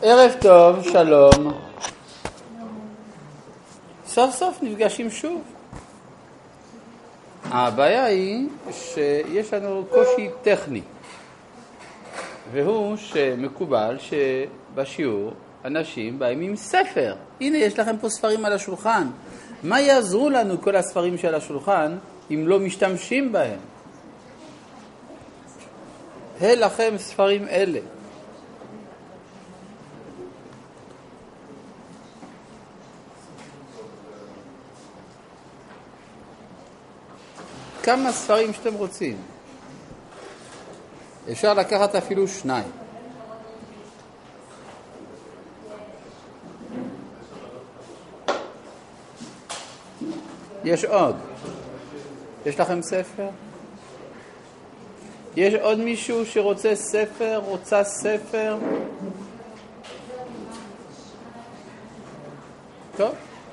ערב טוב, שלום. סוף סוף נפגשים שוב. הבעיה היא שיש לנו קושי טכני, והוא שמקובל שבשיעור אנשים באים עם ספר. הנה, יש לכם פה ספרים על השולחן. מה יעזרו לנו כל הספרים של השולחן אם לא משתמשים בהם? לכם ספרים אלה. כמה ספרים שאתם רוצים. אפשר לקחת אפילו 2. יש עוד. יש לכם ספר? יש עוד מישהו שרוצה ספר? רוצה ספר? טוב.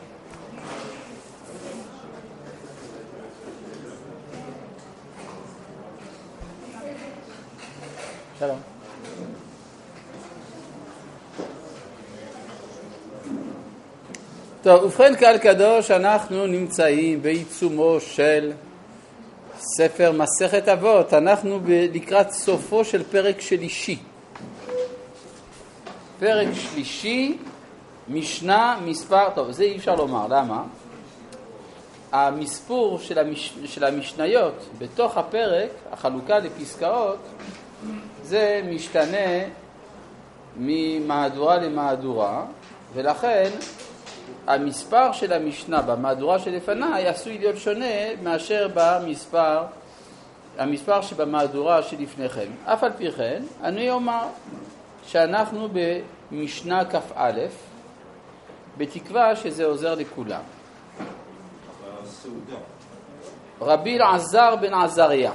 שלום. טוב, ובכן קהל קדוש, אנחנו נמצאים בעיצומו של ספר מסכת אבות. אנחנו לקראת סופו של פרק שלישי. פרק שלישי, משנה מספר, טוב, זה אי אפשר לומר, למה? המספור של המשניות בתוך הפרק, החלוקה לפסקאות, זה משתנה ממהדורה למהדורה, ולכן המספר של המשנה במהדורה שלפניי עשוי להיות שונה מאשר המספר שבמהדורה שלפניכם. אף על פי כן, אני אומר שאנחנו במשנה כ"א, בתקווה שזה עוזר לכולם. רבי אלעזר בן עזריה.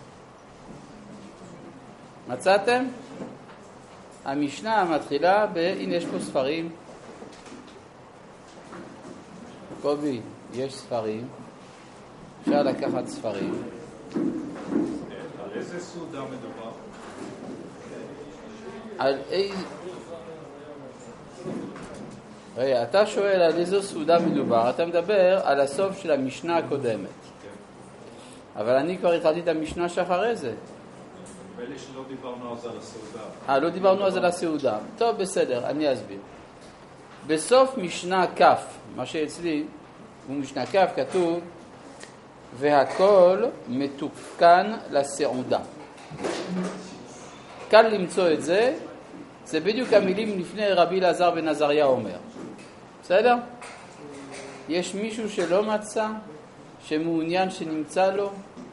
מצאתם? המשנה מתחילה הנה יש פה ספרים. קובי, יש ספרים. אפשר לקחת ספרים. על איזה סעודה מדובר? על רגע, אתה שואל על איזו סעודה מדובר. אתה מדבר על הסוף של המשנה הקודמת. אבל אני כבר התחלתי את המשנה שאחרי זה. נדמה לי שלא דיברנו אז על הסעודה. לא דיברנו אז על הסעודה. טוב, בסדר, אני אסביר. בסוף משנה כ', מה שאצלי הוא משנה כ', כתוב והכל מתוקן לסעודה. קל למצוא את זה, זה בדיוק המילים לפני רבי אלעזר בן עזריה אומר. בסדר? יש מישהו שלא מצא, שמעוניין שנמצא לו?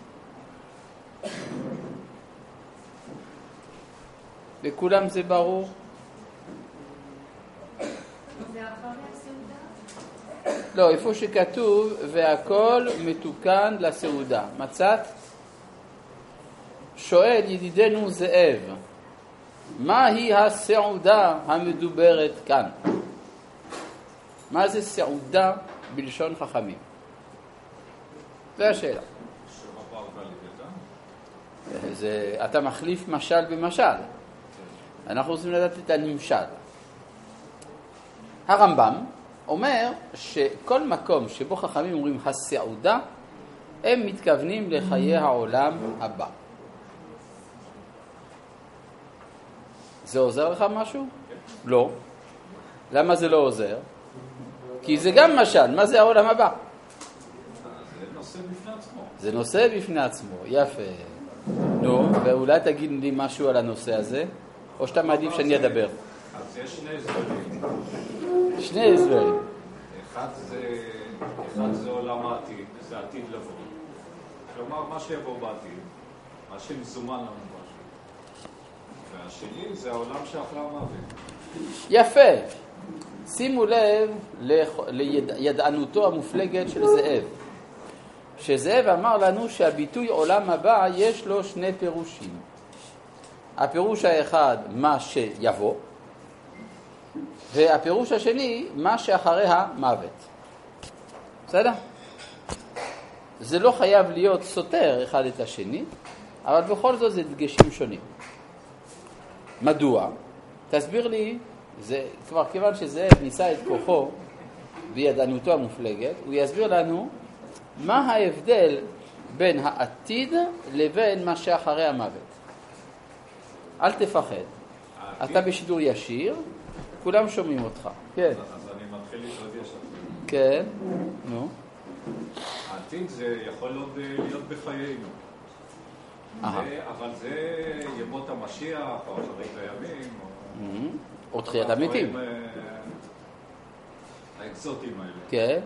וכולם זה ברור? לא, איפה שכתוב והכל מתוקן לסעודה. מצאת? שואל ידידנו זאב, מהי הסעודה המדוברת כאן? מה זה סעודה בלשון חכמים? זו השאלה. אתה מחליף משל במשל. אנחנו רוצים לדעת את הנמשל. הרמב"ם אומר שכל מקום שבו חכמים אומרים הסעודה, הם מתכוונים לחיי העולם הבא. זה עוזר לך משהו? לא. למה זה לא עוזר? כי זה גם משל. מה זה העולם הבא? זה נושא בפני עצמו. זה נושא בפני עצמו. יפה. נו, ואולי תגיד לי משהו על הנושא הזה, או שאתה מעדיף שאני אדבר. אז יש שני הסברים. שני הסברים. אחד זה עולם העתיד, זה עתיד לבוא. כלומר, מה שיבוא בעתיד, מה שמזומן לנו משהו. והשני זה העולם שאחרי המוות. יפה. שימו לב לידענותו המופלגת של זאב. שזאב אמר לנו שהביטוי עולם הבא יש לו 2 פירושים. הפירוש האחד, מה שיבוא, והפירוש השני, מה שאחרי המוות. בסדר? זה לא חייב להיות סותר אחד את השני, אבל בכל זאת זה דגשים שונים. מדוע? תסביר לי זה, כבר כיוון שזאב ניסה את כוחו וידענותו המופלגת, הוא יסביר לנו מה ההבדל בין העתיד לבין מה שאחרי המוות. אל תפחד. אתה בשידור ישיר, כולם שומעים אותך. כן. אז אני מתחיל להתרגש. כן, נו. העתיד זה יכול עוד להיות בחיינו. אבל זה ימות המשיח, או אחרית הימים, או תחיית המתים. האקזוטים האלה. כן.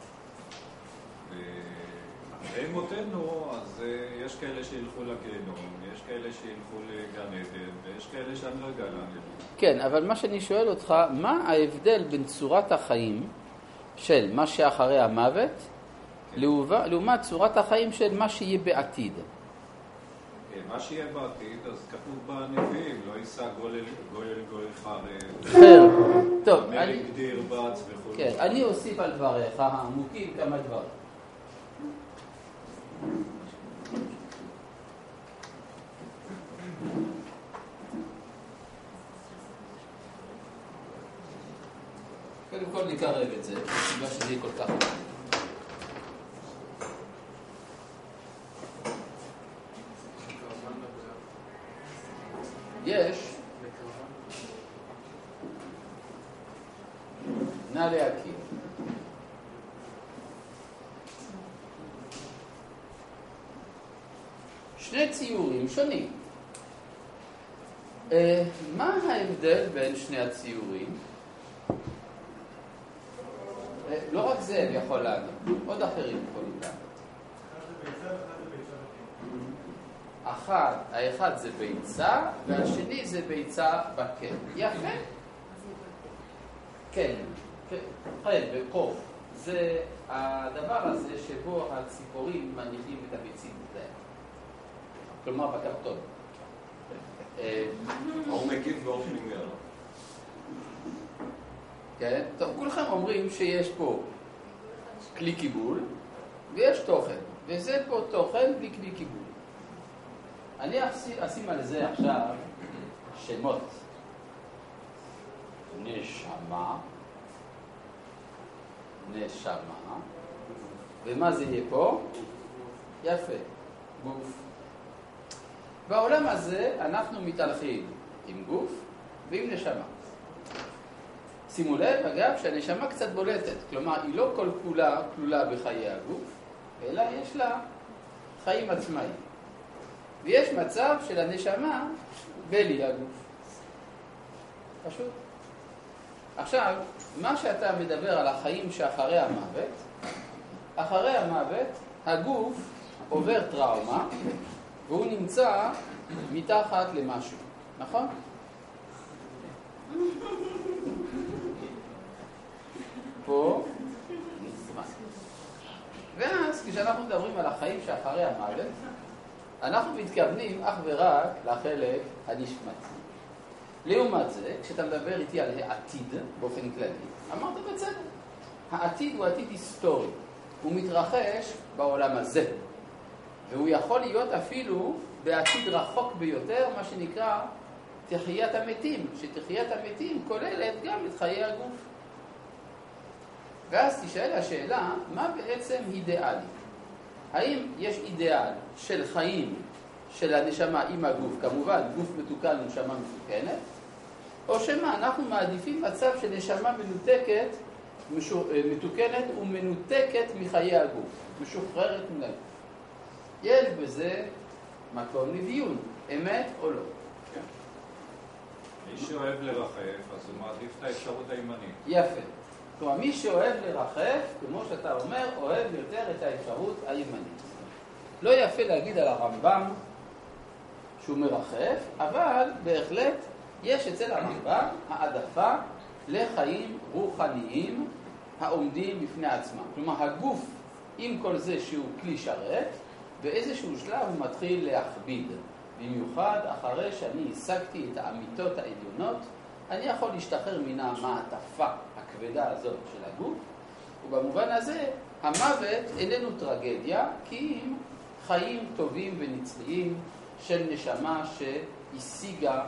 ואחרי מותנו, אז יש כאלה שילכו לגיהנום, יש כאלה שילכו לגן עדן, ויש כאלה שאני לא יודע לאן ילכו. כן, אבל מה שאני שואל אותך, מה ההבדל בין צורת החיים של מה שאחרי המוות, לעומת צורת החיים של מה שיהיה בעתיד? מה שיהיה בעתיד, אז כתוב בנביאים, לא יישא גוי חרב. חרב. טוב, אני גדיר בץ וכו'. כן, אני אוסיף על דבריך העמוקים כמה דברים. קודם כל נקרב את זה, בגלל שזה יהיה כל כך טוב. יש, נא להכיר. שני ציורים שונים. מה ההבדל בין שני הציורים? לא רק זה יכול לענות, עוד אחרים יכולים לענות. האחד זה ביצה, והשני זה ביצה בקן. יפה? כן, בקוף. זה הדבר הזה שבו הציפורים מניחים את הביצים שלהם. כלומר בקרטון. הוא מקיף באופן עניין. כן? טוב, כולכם אומרים שיש פה כלי קיבול ויש תוכן, וזה פה תוכן בלי כלי קיבול. אני אשים על זה עכשיו שמות. נשמה, ומה זה יהיה פה? יפה, גוף. בעולם הזה אנחנו מתהלכים עם גוף ועם נשמה. שימו לב, אגב, שהנשמה קצת בולטת, כלומר היא לא כל כולה כלולה בחיי הגוף, אלא יש לה חיים עצמאיים. ויש מצב של הנשמה בלי הגוף. פשוט. עכשיו, מה שאתה מדבר על החיים שאחרי המוות, אחרי המוות הגוף עובר טראומה והוא נמצא מתחת למשהו, נכון? פה נזמן. ואז כשאנחנו מדברים על החיים שאחרי המוות, אנחנו מתכוונים אך ורק לחלק הנשמתי. לעומת זה, כשאתה מדבר איתי על העתיד באופן כללי, אמרת בצדק. העתיד הוא עתיד היסטורי. הוא מתרחש בעולם הזה. והוא יכול להיות אפילו בעתיד רחוק ביותר, מה שנקרא תחיית המתים. שתחיית המתים כוללת גם את חיי הגוף. ואז תשאל השאלה, מה בעצם אידיאלי? האם יש אידיאל של חיים של הנשמה עם הגוף, כמובן גוף מתוקן ונשמה מתוקנת, או שמה אנחנו מעדיפים מצב של נשמה מתוקנת ומנותקת מחיי הגוף, משוחררת מן הגוף. יש בזה מקום לדיון, אמת או לא? כן. מי שאוהב לרחף, אז הוא מעדיף את האפשרות הימנית. יפה. כלומר, מי שאוהב לרחף, כמו שאתה אומר, אוהב יותר את האפשרות הימנית. לא יפה להגיד על הרמב"ם שהוא מרחף, אבל בהחלט יש אצל הרמב"ם העדפה לחיים רוחניים העומדים בפני עצמם. כלומר, הגוף, עם כל זה שהוא כלי שרת, באיזשהו שלב הוא מתחיל להכביד. במיוחד אחרי שאני השגתי את האמיתות העליונות, אני יכול להשתחרר מן המעטפה הכבדה הזאת של הגוף, ובמובן הזה המוות איננו טרגדיה, כי אם חיים טובים ונצחיים של נשמה שהשיגה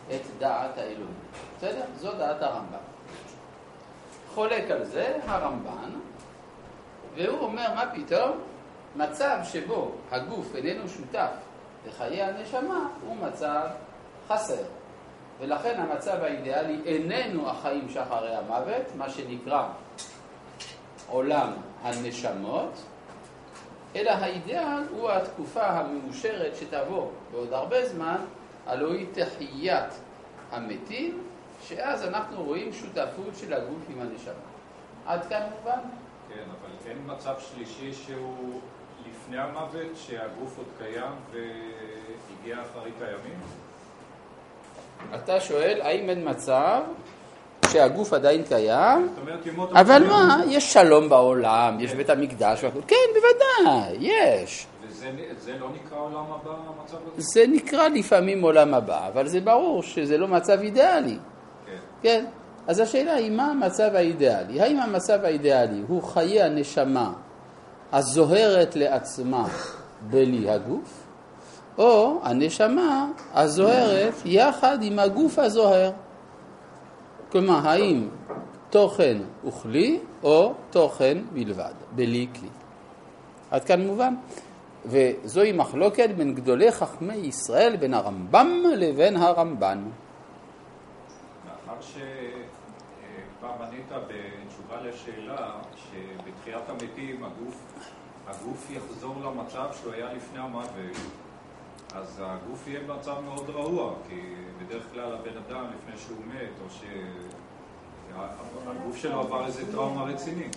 את דעת האלוהים. בסדר? זו דעת הרמב"ן. חולק על זה הרמב"ן, והוא אומר, מה פתאום? מצב שבו הגוף איננו שותף לחיי הנשמה הוא מצב חסר. ולכן המצב האידיאלי איננו החיים שאחרי המוות, מה שנקרא עולם הנשמות, אלא האידיאל הוא התקופה המאושרת שתבוא בעוד הרבה זמן, הלוא היא תחיית המתים, שאז אנחנו רואים שותפות של הגוף עם הנשמה. עד כאן מובן? כן, אבל אין מצב שלישי שהוא לפני המוות, שהגוף עוד קיים והגיע אחרית הימים? אתה שואל, האם אין מצב שהגוף עדיין קיים? זאת אומרת, ימות אבל המשיח. מה? יש שלום בעולם, יש בית המקדש, כן, בוודאי, יש. וזה לא נקרא עולם הבא, המצב הזה? זה נקרא לפעמים עולם הבא, אבל זה ברור שזה לא מצב אידיאלי. כן. כן? אז השאלה היא מה המצב האידיאלי? האם המצב האידיאלי הוא חיי הנשמה הזוהרת לעצמה בלי הגוף, או הנשמה הזוהרת יחד עם הגוף הזוהר? כלומר, האם תוכן הוא כלי או תוכן בלבד, בלי כלי? עד כאן מובן? וזוהי מחלוקת בין גדולי חכמי ישראל, בין הרמב"ם לבין הרמב"ן. מאחר שפעם ענית בתשובה לשאלה שבתחיית המתים הגוף יחזור למצב שהוא היה לפני המוות, אז הגוף יהיה במצב מאוד רעוע, כי בדרך כלל הבן אדם לפני שהוא מת, או שהגוף שלו עבר איזה טראומה רציני.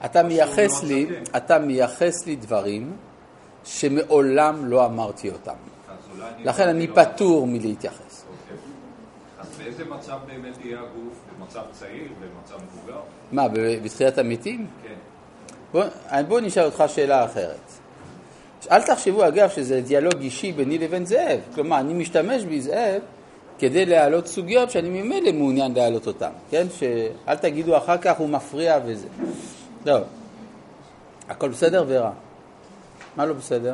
אתה מייחס לי דברים שמעולם לא אמרתי אותם. לכן אני פטור מלהתייחס. אז באיזה מצב באמת יהיה הגוף? במצב צעיר? במצב מבוגר? מה, בתחיית המתים? כן. בוא נשאל אותך שאלה אחרת. אל תחשבו אגב שזה דיאלוג אישי ביני לבין זאב. כלומר, אני משתמש בזאב כדי להעלות סוגיות שאני ממילא מעוניין להעלות אותן. כן? שאל תגידו אחר כך הוא מפריע וזה. טוב. הכל בסדר ורע? מה לא בסדר?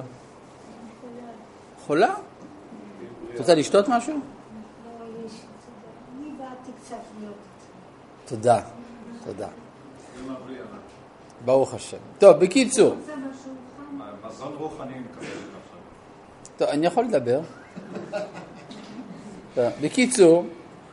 חולה? את רוצה לשתות משהו? לא, יש. אני באתי קצת להיות. תודה. תודה. ברוך השם. טוב, בקיצור. מזון רוחני מקבל עכשיו. טוב, אני יכול לדבר. טוב, בקיצור,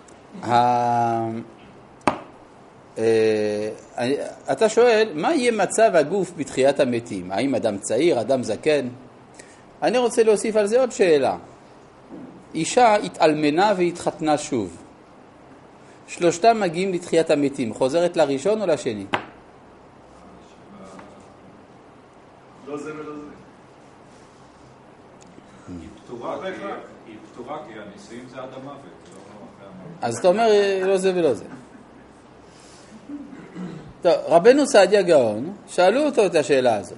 אתה שואל, מה יהיה מצב הגוף בתחיית המתים? האם אדם צעיר, אדם זקן? אני רוצה להוסיף על זה עוד שאלה. אישה התאלמנה והתחתנה שוב. שלושתם מגיעים לתחיית המתים. חוזרת לראשון או לשני? לא זה ולא זה. היא פתורה כי הנישואים זה עד המוות. אז אתה אומר לא זה ולא זה. טוב, רבנו סעדיה גאון, שאלו אותו את השאלה הזאת.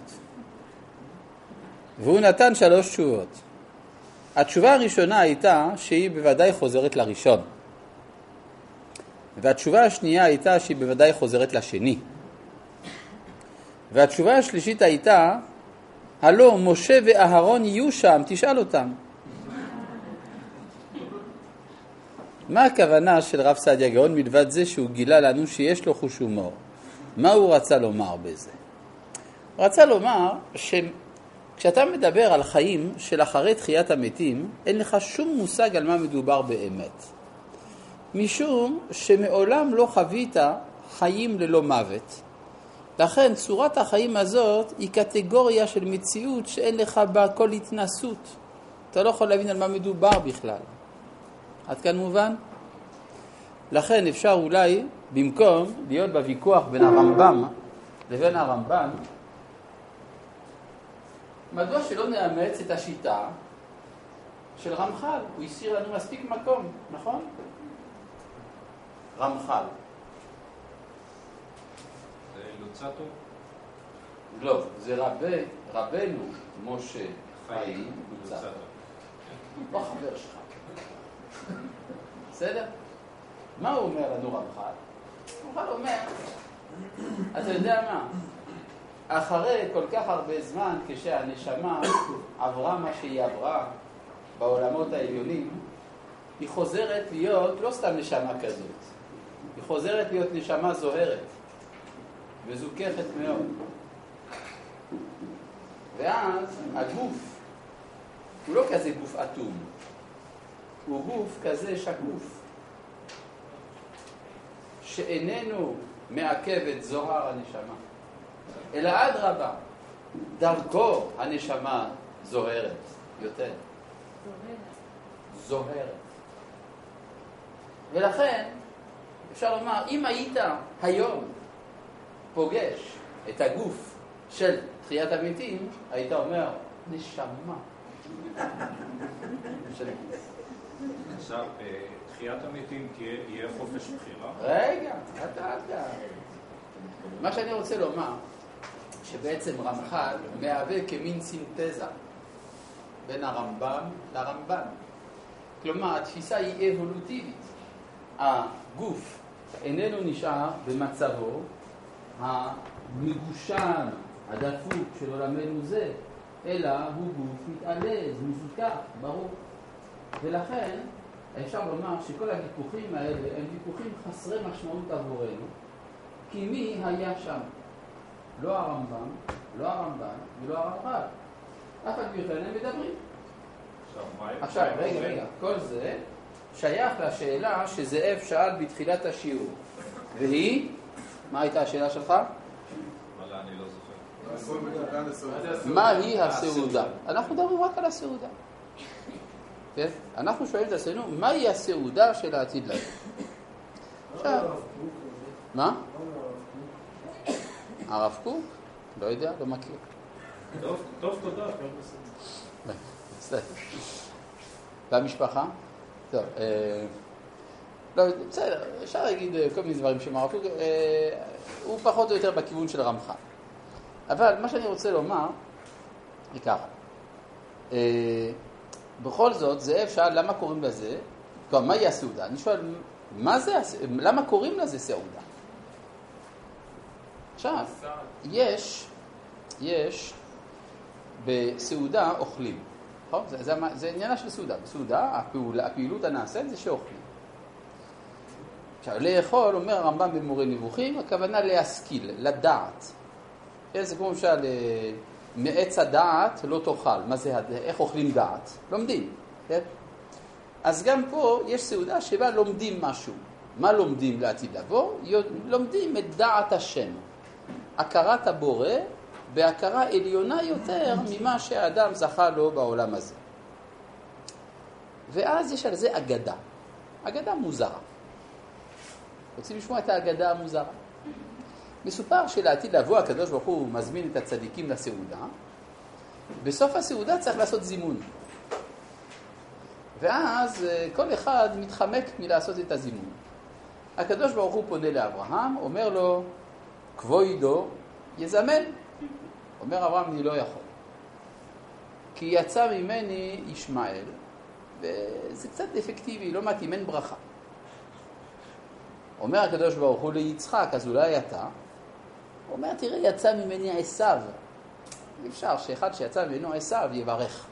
והוא נתן 3 תשובות. התשובה הראשונה הייתה שהיא בוודאי חוזרת לראשון. והתשובה השנייה הייתה שהיא בוודאי חוזרת לשני. והתשובה השלישית הייתה, הלא משה ואהרון יהיו שם, תשאל אותם. מה הכוונה של רב סעדיה גאון מלבד זה שהוא גילה לנו שיש לו חוש הומור? מה הוא רצה לומר בזה? הוא רצה לומר שכשאתה מדבר על חיים של אחרי תחיית המתים, אין לך שום מושג על מה מדובר באמת. משום שמעולם לא חווית חיים ללא מוות. לכן צורת החיים הזאת היא קטגוריה של מציאות שאין לך בה כל התנסות. אתה לא יכול להבין על מה מדובר בכלל. עד כאן מובן? לכן אפשר אולי, במקום להיות בוויכוח בין הרמב"ם לבין הרמב"ן, מדוע שלא נאמץ את השיטה של רמח"ל? הוא הסיר לנו מספיק מקום, נכון? רמח"ל. זה לוצטו? לא, זה רבנו משה חיים לוצטו. לא חבר שלך. בסדר? מה הוא אומר לנו רמח"ל? רמח"ל אומר, אתה יודע מה? אחרי כל כך הרבה זמן, כשהנשמה עברה מה שהיא עברה בעולמות העליונים, היא חוזרת להיות לא סתם נשמה כזאת, היא חוזרת להיות נשמה זוהרת וזוככת מאוד. ואז הגוף הוא לא כזה גוף אטום, הוא גוף כזה שקוף, שאיננו מעכב את זוהר הנשמה, אלא אדרבה, דרכו הנשמה זוהרת יותר. זוהרת. ולכן, אפשר לומר, אם היית היום פוגש את הגוף של תחיית המתים, היית אומר, נשמה. עכשיו, תחיית המתים יהיה חופש בחירה? רגע, אתה. מה שאני רוצה לומר, שבעצם רמח"ל מהווה כמין סינתזה בין הרמב"ם לרמב"ן. כלומר, התפיסה היא אבולוטיבית. הגוף איננו נשאר במצבו המגושם, הדפוק של עולמנו זה, אלא הוא גוף מתעלז, מזוכח, ברור. ולכן אפשר לומר שכל הוויכוחים האלה הם ויכוחים חסרי משמעות עבורנו, כי מי היה שם? לא הרמב"ם, לא הרמב"ן ולא הרמח"ל. אף על פי כן הם מדברים. עכשיו, רגע, כל זה שייך לשאלה שזאב שאל בתחילת השיעור. והיא, מה הייתה השאלה שלך? אבל אני לא זוכר. מהי הסעודה? אנחנו מדברים רק על הסעודה. כן? אנחנו שואלים את עצמנו, מהי הסעודה של העתיד לבוא? עכשיו, מה? הרב קוק? לא יודע, לא מכיר. טוב, תודה. בסדר. והמשפחה? טוב, לא, בסדר, אפשר להגיד כל מיני דברים שמרב קוק, הוא פחות או יותר בכיוון של רמח"ל. אבל מה שאני רוצה לומר, היא ככה. בכל זאת, זאב שאל למה קוראים לזה, כלומר, מהי הסעודה? אני שואל, למה קוראים לזה סעודה? עכשיו, יש בסעודה אוכלים. זה עניינה של סעודה. בסעודה, הפעילות הנעשית זה שאוכלים. עכשיו, לאכול, אומר הרמב"ם במורה נבוכים, הכוונה להשכיל, לדעת. זה כמו למשל, מעץ הדעת לא תאכל. מה זה, איך אוכלים דעת? לומדים. כן? אז גם פה יש סעודה שבה לומדים משהו. מה לומדים לעתיד לבוא? לומדים את דעת השם. הכרת הבורא בהכרה עליונה יותר ממה שהאדם זכה לו בעולם הזה. ואז יש על זה אגדה. אגדה מוזרה. רוצים לשמוע את האגדה המוזרה? מסופר שלעתיד לבוא הקדוש ברוך הוא מזמין את הצדיקים לסעודה. בסוף הסעודה צריך לעשות זימון. ואז כל אחד מתחמק מלעשות את הזימון. הקדוש ברוך הוא פונה לאברהם, אומר לו, כבודו יזמן. אומר אברהם, אני לא יכול. כי יצא ממני ישמעאל, וזה קצת אפקטיבי, לא מתאים, אין ברכה. אומר הקדוש ברוך הוא ליצחק, אז אולי אתה. הוא אומר, תראה, יצא ממני עשיו. אי אפשר שאחד שיצא ממנו עשיו יברך.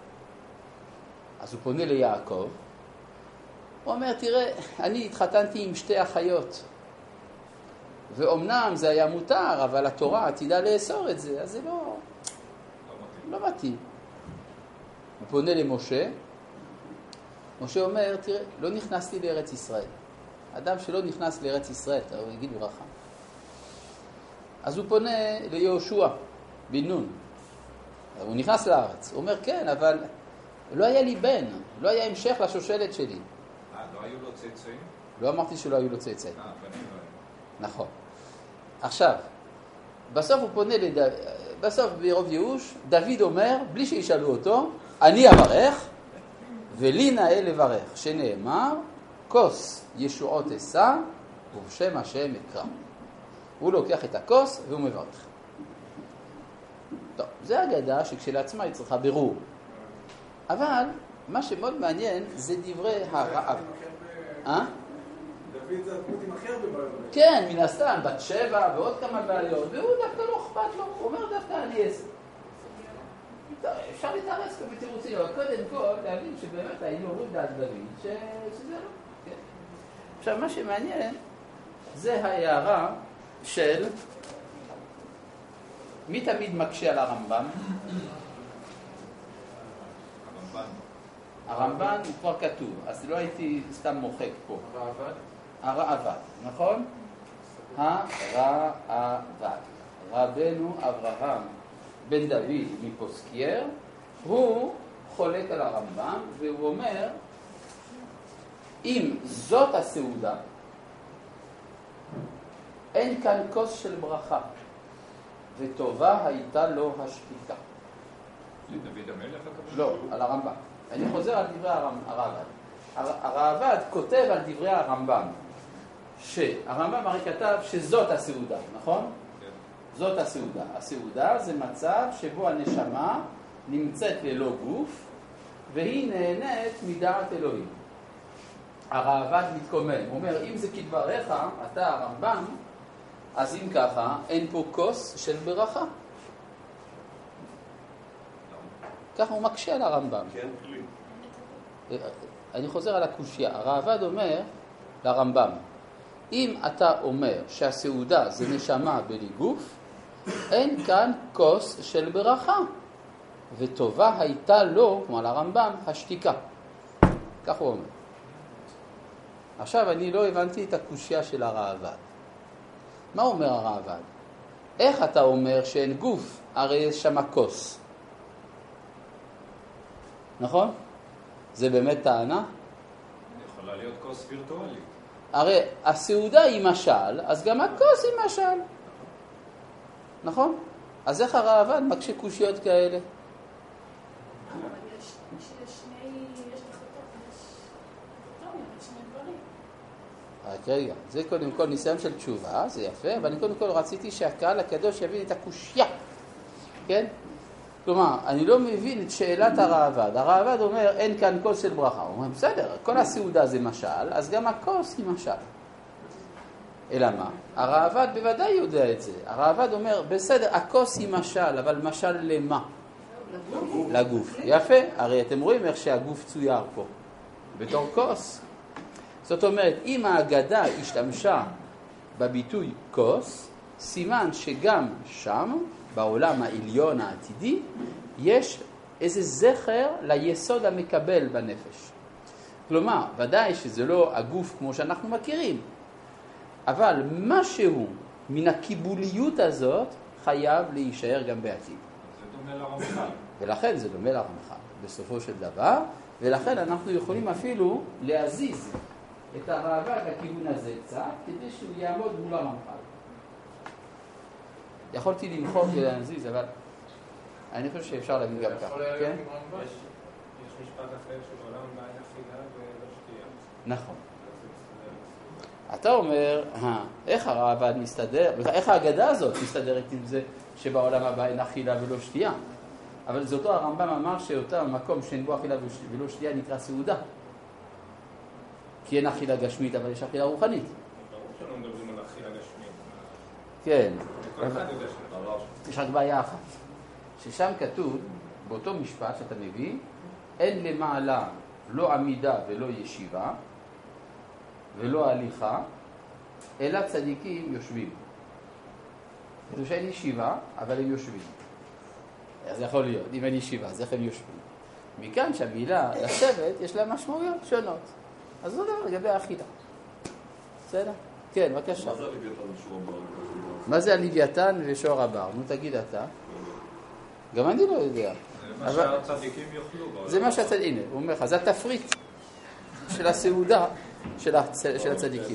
אז הוא פונה ליעקב. הוא אומר, תראה, אני התחתנתי עם שתי אחיות. ואומנם זה היה מותר, אבל התורה עתידה לאסור את זה, אז זה לא מתאים. הוא פונה למשה. משה אומר, תראה, לא נכנסתי לארץ ישראל. אדם שלא נכנס לארץ ישראל, הוא יגיד ברכה. אז הוא פונה ליהושע בן נון. הוא נכנס לארץ. הוא אומר, כן, אבל לא היה לי בן, לא היה המשך לשושלת שלי. לא היו לו צאצאים? לא אמרתי שלא היו לו צאצאים. בנים לא היו. נכון. עכשיו, בסוף הוא פונה בסוף ברוב ייאוש, דוד אומר, בלי שישאלו אותו, אני אברך, ולי נאה לברך, שנאמר, כוס ישועות אשא, ובשם השם אקרא. הוא לוקח את הכוס והוא מברך. טוב, זה אגדה שכשלעצמה היא צריכה ברור. אבל מה שמאוד מעניין זה דברי הרעב. דוד זה הדמות עם הכי הרבה בעיות. כן, מן הסתם, בת שבע ועוד כמה בעיות, והוא דווקא לא אכפת לו, הוא אומר דווקא אני אעשה. אפשר להתארץ כמו בתירוצים, אבל קודם כל להבין שבאמת היינו אומרים דעת דוד שזה לא. כן? עכשיו, מה שמעניין זה ההערה של מי תמיד מקשה על הרמב"ם? הרמב"ן הוא כבר כתוב, אז לא הייתי סתם מוחק פה. הרעב"ד, נכון? הרעב"ד. רבנו אברהם בן דוד מפוסקייר, הוא חולק על הרמב"ם, והוא אומר, אם זאת הסעודה, אין כאן כוס של ברכה, וטובה הייתה לו השתיקה. לדוד המלך הכוונה? לא, על הרמב"ם. אני חוזר על דברי הרעב"ד. הרעב"ד כותב על דברי הרמב"ם, שהרמב"ם הרי כתב שזאת הסעודה, נכון? כן. זאת הסעודה. הסעודה זה מצב שבו הנשמה נמצאת ללא גוף, והיא נהנית מדעת אלוהים. הרעב"ד מתקומם, הוא אומר, אם זה כדבריך, אתה הרמב"ם, אז אם ככה, אין פה כוס של ברכה. ככה הוא מקשה על הרמב"ם. כן, כלי. אני חוזר על הקושיה. הרעב"ד אומר לרמב"ם, אם אתה אומר שהסעודה זה נשמה בלי גוף, אין כאן כוס של ברכה. וטובה הייתה לו, כמו לרמב"ם, השתיקה. כך הוא אומר. עכשיו אני לא הבנתי את הקושיה של הרעב"ד. מה אומר הרעב"ד? איך אתה אומר שאין גוף? הרי יש שם כוס. נכון? זה באמת טענה? יכולה להיות כוס וירטואלית. הרי הסעודה היא משל, אז גם הכוס היא משל. נכון? אז איך הרעב"ד מקשה קושיות כאלה? אבל יש שני דברים. רק רגע, זה קודם כל ניסיון של תשובה, זה יפה, אבל אני קודם כל רציתי שהקהל הקדוש יבין את הקושיה. כן? כלומר, אני לא מבין את שאלת הרעב"ד. הרעב"ד אומר, אין כאן כוס של ברכה. הוא אומר, בסדר, כל הסעודה זה משל, אז גם הכוס היא משל. אלא מה? הרעב"ד בוודאי יודע את זה. הרעב"ד אומר, בסדר, הכוס היא משל, אבל משל למה? לגוף. יפה, הרי אתם רואים איך שהגוף צויר פה, בתור כוס. זאת אומרת, אם ההגדה השתמשה בביטוי כוס, סימן שגם שם, בעולם העליון העתידי, יש איזה זכר ליסוד המקבל בנפש. כלומר, ודאי שזה לא הגוף כמו שאנחנו מכירים, אבל משהו מן הקיבוליות הזאת חייב להישאר גם בעתיד. זה דומה לרמח"ל. ולכן זה דומה לרמח"ל, בסופו של דבר, ולכן אנחנו יכולים אפילו להזיז את הרעב"ד לכיוון הזה קצת, כדי שהוא יעמוד מול הרמח"ל. יכולתי למחוק ולהזיז, אבל אני חושב שאפשר להגיד גם ככה. כן? יש משפט אחר שבעולם בעין אכילה ולא שתייה. נכון. אתה אומר, איך הרעב"ד מסתדר, איך ההגדה הזאת מסתדרת עם זה שבעולם הבא אין אכילה ולא שתייה? אבל זה אותו הרמב"ם אמר שאותו מקום שאין בו אכילה ולא שתייה נקרא סעודה. כי אין אכילה גשמית, אבל יש אכילה רוחנית. ברור שלא מדברים על אכילה גשמית. כן. כל אחד יודע שזה. יש רק בעיה אחת. ששם כתוב, באותו משפט שאתה מביא, אין למעלה לא עמידה ולא ישיבה, ולא הליכה, אלא צדיקים יושבים. כתוב שאין ישיבה, אבל הם יושבים. אז יכול להיות, אם אין ישיבה, אז איך הם יושבים? מכאן שהמילה לשבת יש לה משמעויות שונות. אז זה דבר לגבי האכילה. בסדר? כן, בבקשה. מה זה הלוויתן ושור הבר? מה זה הלוויתן ושור הבר? נו תגיד אתה. גם אני לא יודע. זה מה שהצדיקים יאכלו. זה מה שהצדיקים, הנה, הוא אומר לך, זה התפריט של הסעודה של הצדיקים.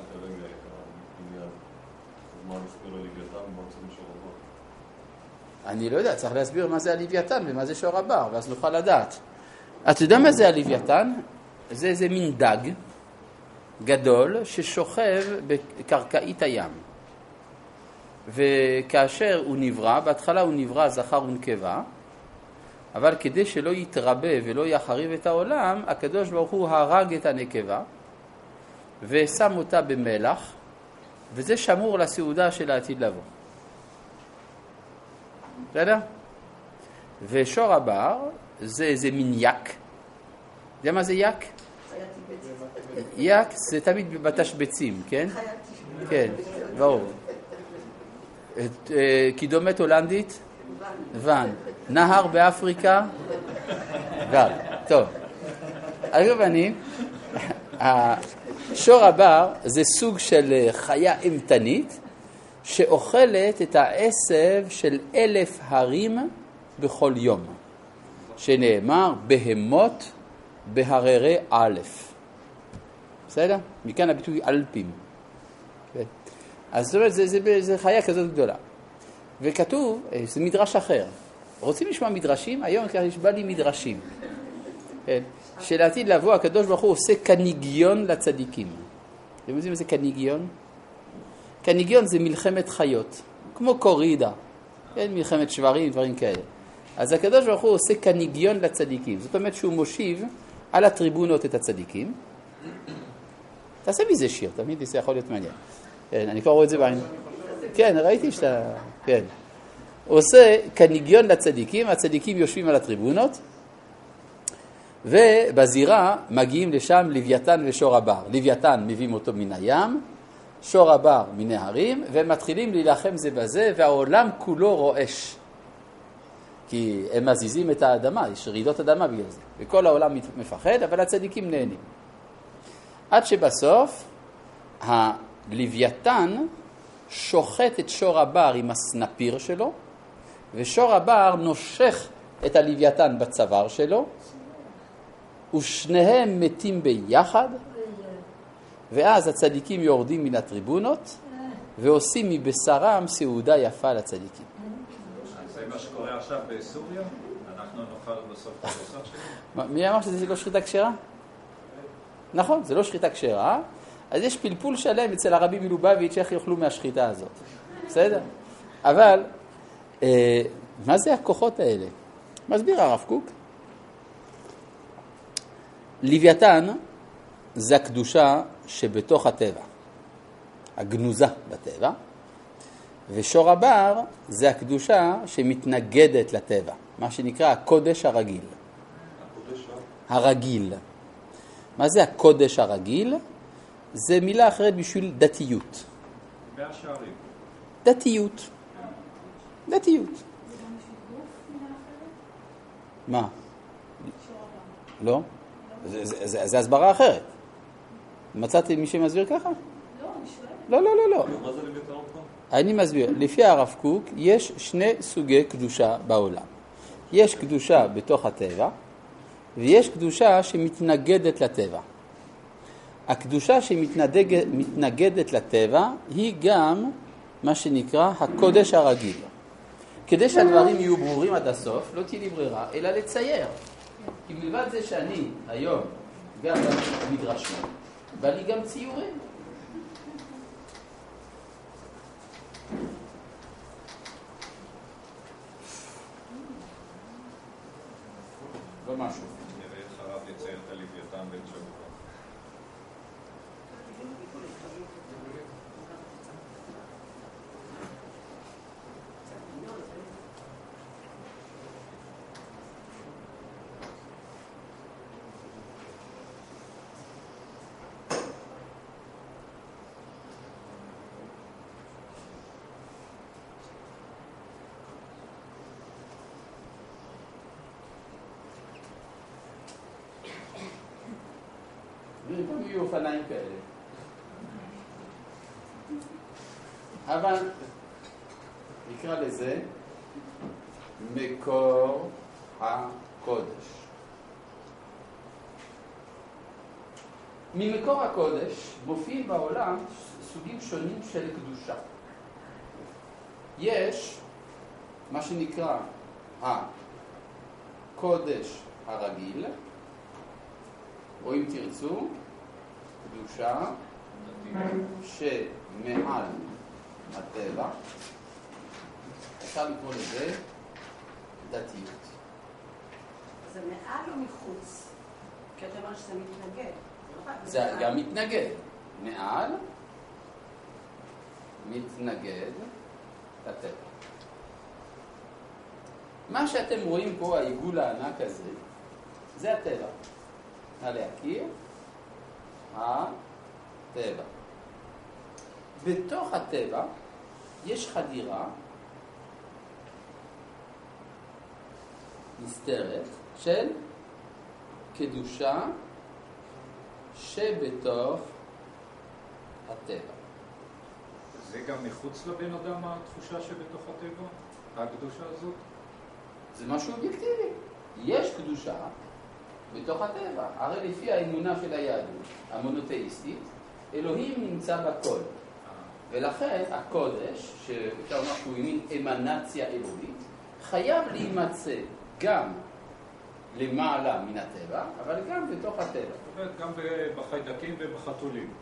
אני לא יודע, צריך להסביר מה זה הלוויתן ומה זה שור הבר, ואז נוכל לדעת. אתה יודע מה זה הלוויתן? זה איזה מין דג גדול ששוכב בקרקעית הים. וכאשר הוא נברא, בהתחלה הוא נברא זכר ונקבה, אבל כדי שלא יתרבה ולא יחריב את העולם, הקדוש ברוך הוא הרג את הנקבה ושם אותה במלח, וזה שמור לסעודה של העתיד לבוא. בסדר? ושור הבר זה איזה מין יק. אתה יודע מה זה יק? יק זה תמיד בתשבצים, כן? כן, ברור. קידומת הולנדית? ון. נהר באפריקה? גל. טוב. על כל פנים, שור הבר זה סוג של חיה אימתנית שאוכלת את העשב של 1,000 הרים בכל יום, שנאמר בהמות בהררי א'. בסדר? מכאן הביטוי אלפים. אז זאת אומרת, זה חיה כזאת גדולה. וכתוב, זה מדרש אחר. רוצים לשמוע מדרשים? היום בא לי מדרשים. כן. שלעתיד לבוא, הקדוש ברוך הוא עושה קניגיון לצדיקים. אתם יודעים מה זה קניגיון? קניגיון זה מלחמת חיות, כמו קורידה, כן? מלחמת שברים, דברים כאלה. אז הקדוש ברוך הוא עושה קניגיון לצדיקים. זאת אומרת שהוא מושיב על הטריבונות את הצדיקים. תעשה מזה שיר, תמיד זה יכול להיות מעניין. כן, אני כבר רואה את זה בעין. כן, ראיתי שאתה... כן. הוא עושה קניגיון לצדיקים, הצדיקים יושבים על הטריבונות, ובזירה מגיעים לשם לוויתן ושור הבר. לוויתן מביאים אותו מן הים, שור הבר מן ההרים, והם מתחילים להילחם זה בזה, והעולם כולו רועש. כי הם מזיזים את האדמה, יש רעידות אדמה בגלל זה. וכל העולם מפחד, אבל הצדיקים נהנים. עד שבסוף, הלוויתן שוחט את שור הבר עם הסנפיר שלו, ושור הבר נושך את הלוויתן בצוואר שלו, ושניהם מתים ביחד, ואז הצדיקים יורדים מן הטריבונות, ועושים מבשרם סעודה יפה לצדיקים. זה מה שקורה עכשיו בסוריה? אנחנו נאכל בסוף את הבשר שלנו? מי אמר שזה לא שחיטה כשרה? נכון, זה לא שחיטה כשרה, אז יש פלפול שלם אצל הרבי מלובביץ' איך יאכלו מהשחיטה הזאת. בסדר? אבל, מה זה הכוחות האלה? מסביר הרב קוק. לוויתן זה הקדושה שבתוך הטבע, הגנוזה בטבע, ושור הבר זה הקדושה שמתנגדת לטבע, מה שנקרא הקודש הרגיל. הרגיל. מה זה הקודש הרגיל? זה מילה אחרת בשביל דתיות. והשערים. דתיות. דתיות. מה? לא? זה הסברה אחרת. מצאתי מי שמסביר ככה? לא, לא, לא, לא. מה זה לביתר אותך? אני מסביר. לפי הרב קוק יש שני סוגי קדושה בעולם. יש קדושה בתוך הטבע, ויש קדושה שמתנגדת לטבע. הקדושה שמתנגדת לטבע היא גם מה שנקרא הקודש הרגיל. כדי שהדברים יהיו ברורים עד הסוף, לא תהיה לי ברירה, אלא לצייר. כי מלבד זה שאני היום גם במדרשים, בא לי גם ציורים. לא משהו. נראה את חרב לצייר את הלוויתן בן שבוע. ולפעמים יהיו אופניים כאלה. אבל נקרא לזה מקור הקודש. ממקור הקודש מופיעים בעולם סוגים שונים של קדושה. יש מה שנקרא הקודש הרגיל, או אם תרצו, קדושה שמעל הטבע, אפשר לקרוא לזה דתיות. זה מעל או מחוץ? כי אתה אומר שזה מתנגד. זה גם מתנגד. מעל מתנגד לטבע. מה שאתם רואים פה, העיגול הענק הזה, זה הטבע. להכיר, הטבע. בתוך הטבע יש חדירה נסתרת של קדושה שבתוך הטבע. זה גם מחוץ לבן אדם התחושה שבתוך הטבע? הקדושה הזאת? זה משהו אובייקטיבי. יש קדושה בתוך הטבע. הרי לפי האמונה של היהדות המונותאיסטית, אלוהים נמצא בכל. ולכן הקודש, שאפשר לומר שהוא מין אמנציה אלוהית, חייב להימצא גם למעלה מן הטבע, אבל גם בתוך הטבע. זאת אומרת, גם בחיידקים ובחתולים.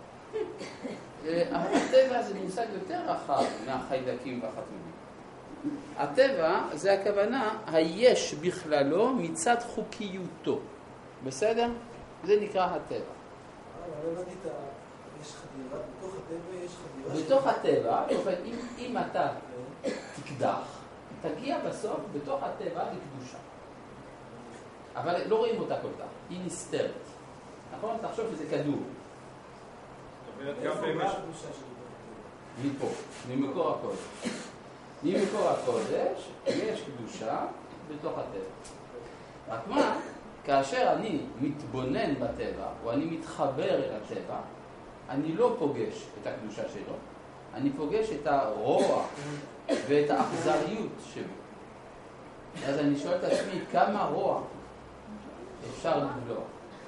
הטבע זה מושג יותר רחב מהחיידקים והחתולים. הטבע זה הכוונה היש בכללו מצד חוקיותו. בסדר? זה נקרא הטבע. אבל לא נגיד, יש חדירה, בתוך הטבע יש חדירה. בתוך הטבע, אם אתה תקדח, תגיע בסוף בתוך הטבע לקדושה. אבל לא רואים אותה כל כך, היא נסתרת. נכון? תחשוב שזה כדור. איפה מה הקדושה של מפה, ממקור הקודש. ממקור הקודש יש קדושה בתוך הטבע. רק מה? כאשר אני מתבונן בטבע, או אני מתחבר אל הטבע, אני לא פוגש את הקדושה שלו, אני פוגש את הרוע ואת האכזריות שלו. אז אני שואל את עצמי, כמה רוע אפשר לבלוע?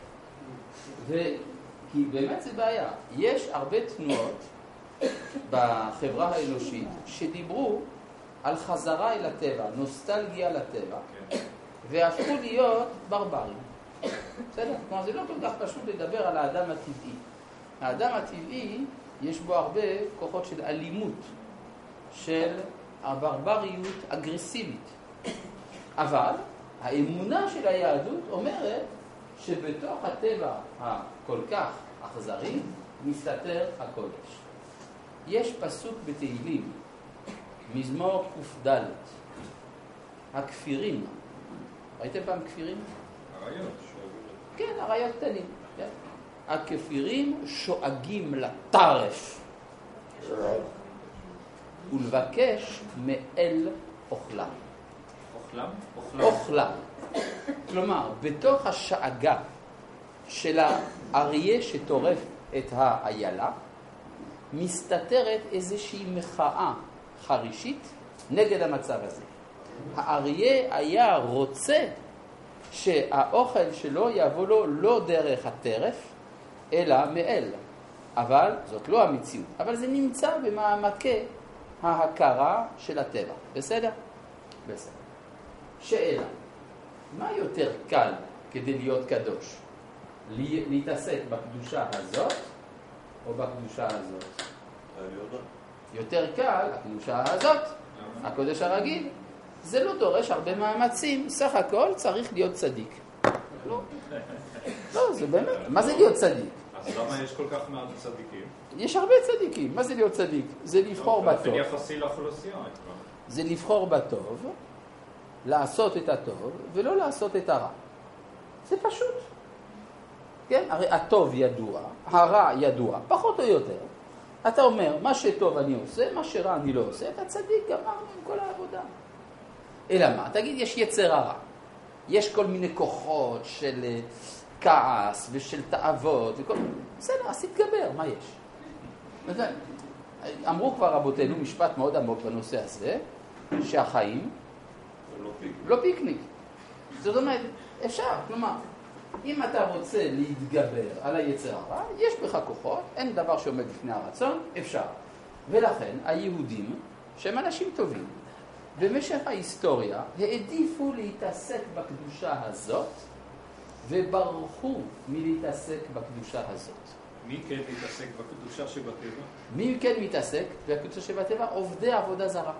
כי באמת זה בעיה. יש הרבה תנועות בחברה האנושית שדיברו על חזרה אל הטבע, נוסטלגיה לטבע, והפכו להיות ברברים. בסדר? כלומר, זה לא כל כך פשוט לדבר על האדם הטבעי. האדם הטבעי, יש בו הרבה כוחות של אלימות, של הברבריות אגרסיבית. אבל האמונה של היהדות אומרת שבתוך הטבע הכל כך אכזרי מסתתר הקודש. יש פסוק בתהילים, מזמור ק"ד, הכפירים. ראיתם פעם כפירים? הרעיון. כן, הרעיון קטנים. כן? הכפירים שואגים לטרף ולבקש מאל אוכלם. אוכלם? אוכלם. כלומר, בתוך השאגה של האריה שטורף את האיילה, מסתתרת איזושהי מחאה חרישית נגד המצב הזה. האריה היה רוצה שהאוכל שלו יבוא לו לא דרך הטרף, אלא מאל. אבל זאת לא המציאות. אבל זה נמצא במעמקי ההכרה של הטבע. בסדר? בסדר. שאלה, מה יותר קל כדי להיות קדוש? להתעסק בקדושה הזאת או בקדושה הזאת? יותר קל הקדושה הזאת, הקודש הרגיל. זה לא דורש הרבה מאמצים, סך הכל צריך להיות צדיק. לא, זה באמת, מה זה להיות צדיק? אז למה יש כל כך מעט צדיקים? יש הרבה צדיקים, מה זה להיות צדיק? זה לבחור בטוב. באופן יחסי לאוכלוסייה. זה לבחור בטוב, לעשות את הטוב ולא לעשות את הרע. זה פשוט. כן? הרי הטוב ידוע, הרע ידוע, פחות או יותר. אתה אומר, מה שטוב אני עושה, מה שרע אני לא עושה, אתה צדיק, גמרנו עם כל העבודה. אלא מה? תגיד, יש יצר הרע. יש כל מיני כוחות של כעס ושל תאוות וכל... בסדר, אז תתגבר, מה יש? אמרו כבר רבותינו משפט מאוד עמוק בנושא הזה, שהחיים לא פיקניק. זאת אומרת, אפשר, כלומר, אם אתה רוצה להתגבר על היצר הרע, יש בך כוחות, אין דבר שעומד לפני הרצון, אפשר. ולכן היהודים, שהם אנשים טובים, במשך ההיסטוריה העדיפו להתעסק בקדושה הזאת, וברחו מלהתעסק בקדושה הזאת. מי כן מתעסק בקדושה שבטבע? מי כן מתעסק בקדושה שבטבע? עובדי עבודה זרה.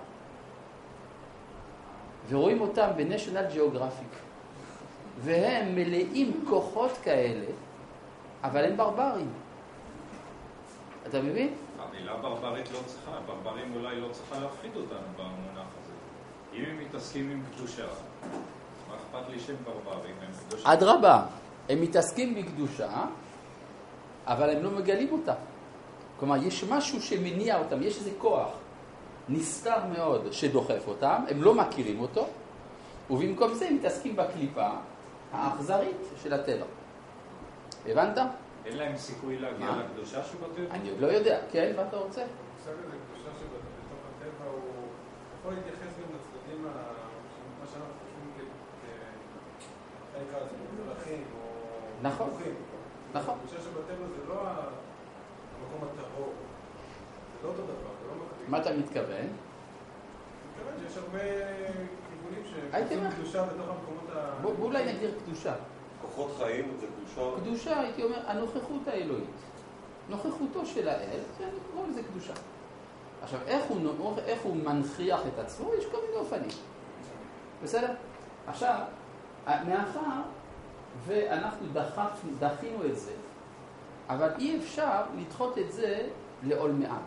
ורואים אותם בנשיונל ג'אוגרפיק. והם מלאים כוחות כאלה, אבל הם ברברים. אתה מבין? המילה ברברית לא צריכה, ברברים אולי לא צריכה להפחיד אותנו במונח הזה. אם הם מתעסקים עם קדושה, מה אכפת לי שהם ברברים? אדרבה, הם מתעסקים בקדושה, אבל הם לא מגלים אותה. כלומר, יש משהו שמניע אותם, יש איזה כוח נסתר מאוד שדוחף אותם, הם לא מכירים אותו, ובמקום זה הם מתעסקים בקליפה האכזרית של הטבע. הבנת? אין להם סיכוי להגיע לקדושה שבטבע? אני עוד לא יודע. כן, מה אתה רוצה? המושג הזה, קדושה שבתוך הטבע, הוא יכול להתייחס גם לצדדים, מה שאנחנו חושבים כחלק הזרחים או נכון. חינוכים. נכון. קדושה שבטבע זה לא המקום הטהור, זה לא אותו דבר, זה לא מקביל. מה אתה מתכוון? אני מתכוון שיש הרבה כיוונים שקוראים קדושה בתוך המקומות בואו אולי נגדיר קדושה. כוחות חיים זה קדושה? קדושה, הייתי אומר, הנוכחות האלוהית. נוכחותו של האל, אני קורא לזה קדושה. עכשיו, איך הוא מנכיח את עצמו? יש כל מיני אופנים. בסדר? עכשיו, מאחר ואנחנו דחינו את זה, אבל אי אפשר לדחות את זה לעולמי עד.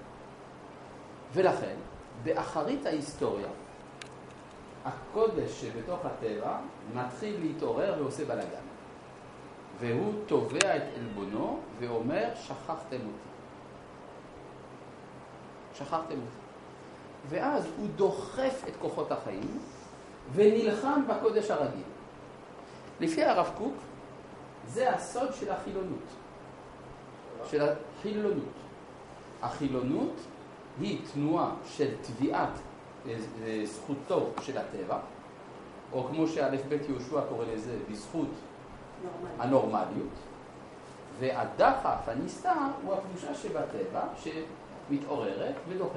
ולכן, באחרית ההיסטוריה, הקודש שבתוך הטבע מתחיל להתעורר ועושה בלגן. והוא תובע את אלבונו ואומר, שכחתם אותי. שכחתם אותי. ואז הוא דוחף את כוחות החיים ונלחם בקודש הרגיל. לפי הרב קוק, זה הסוד של החילונות. של החילונות. החילונות היא תנועה של תביעת זכותו של הטבע, או כמו שא' ב' יהושע קורא לזה, בזכות הנורמליות, והדחף הנסתר הוא הקדושה שבטבע שמתעוררת ודוחפת.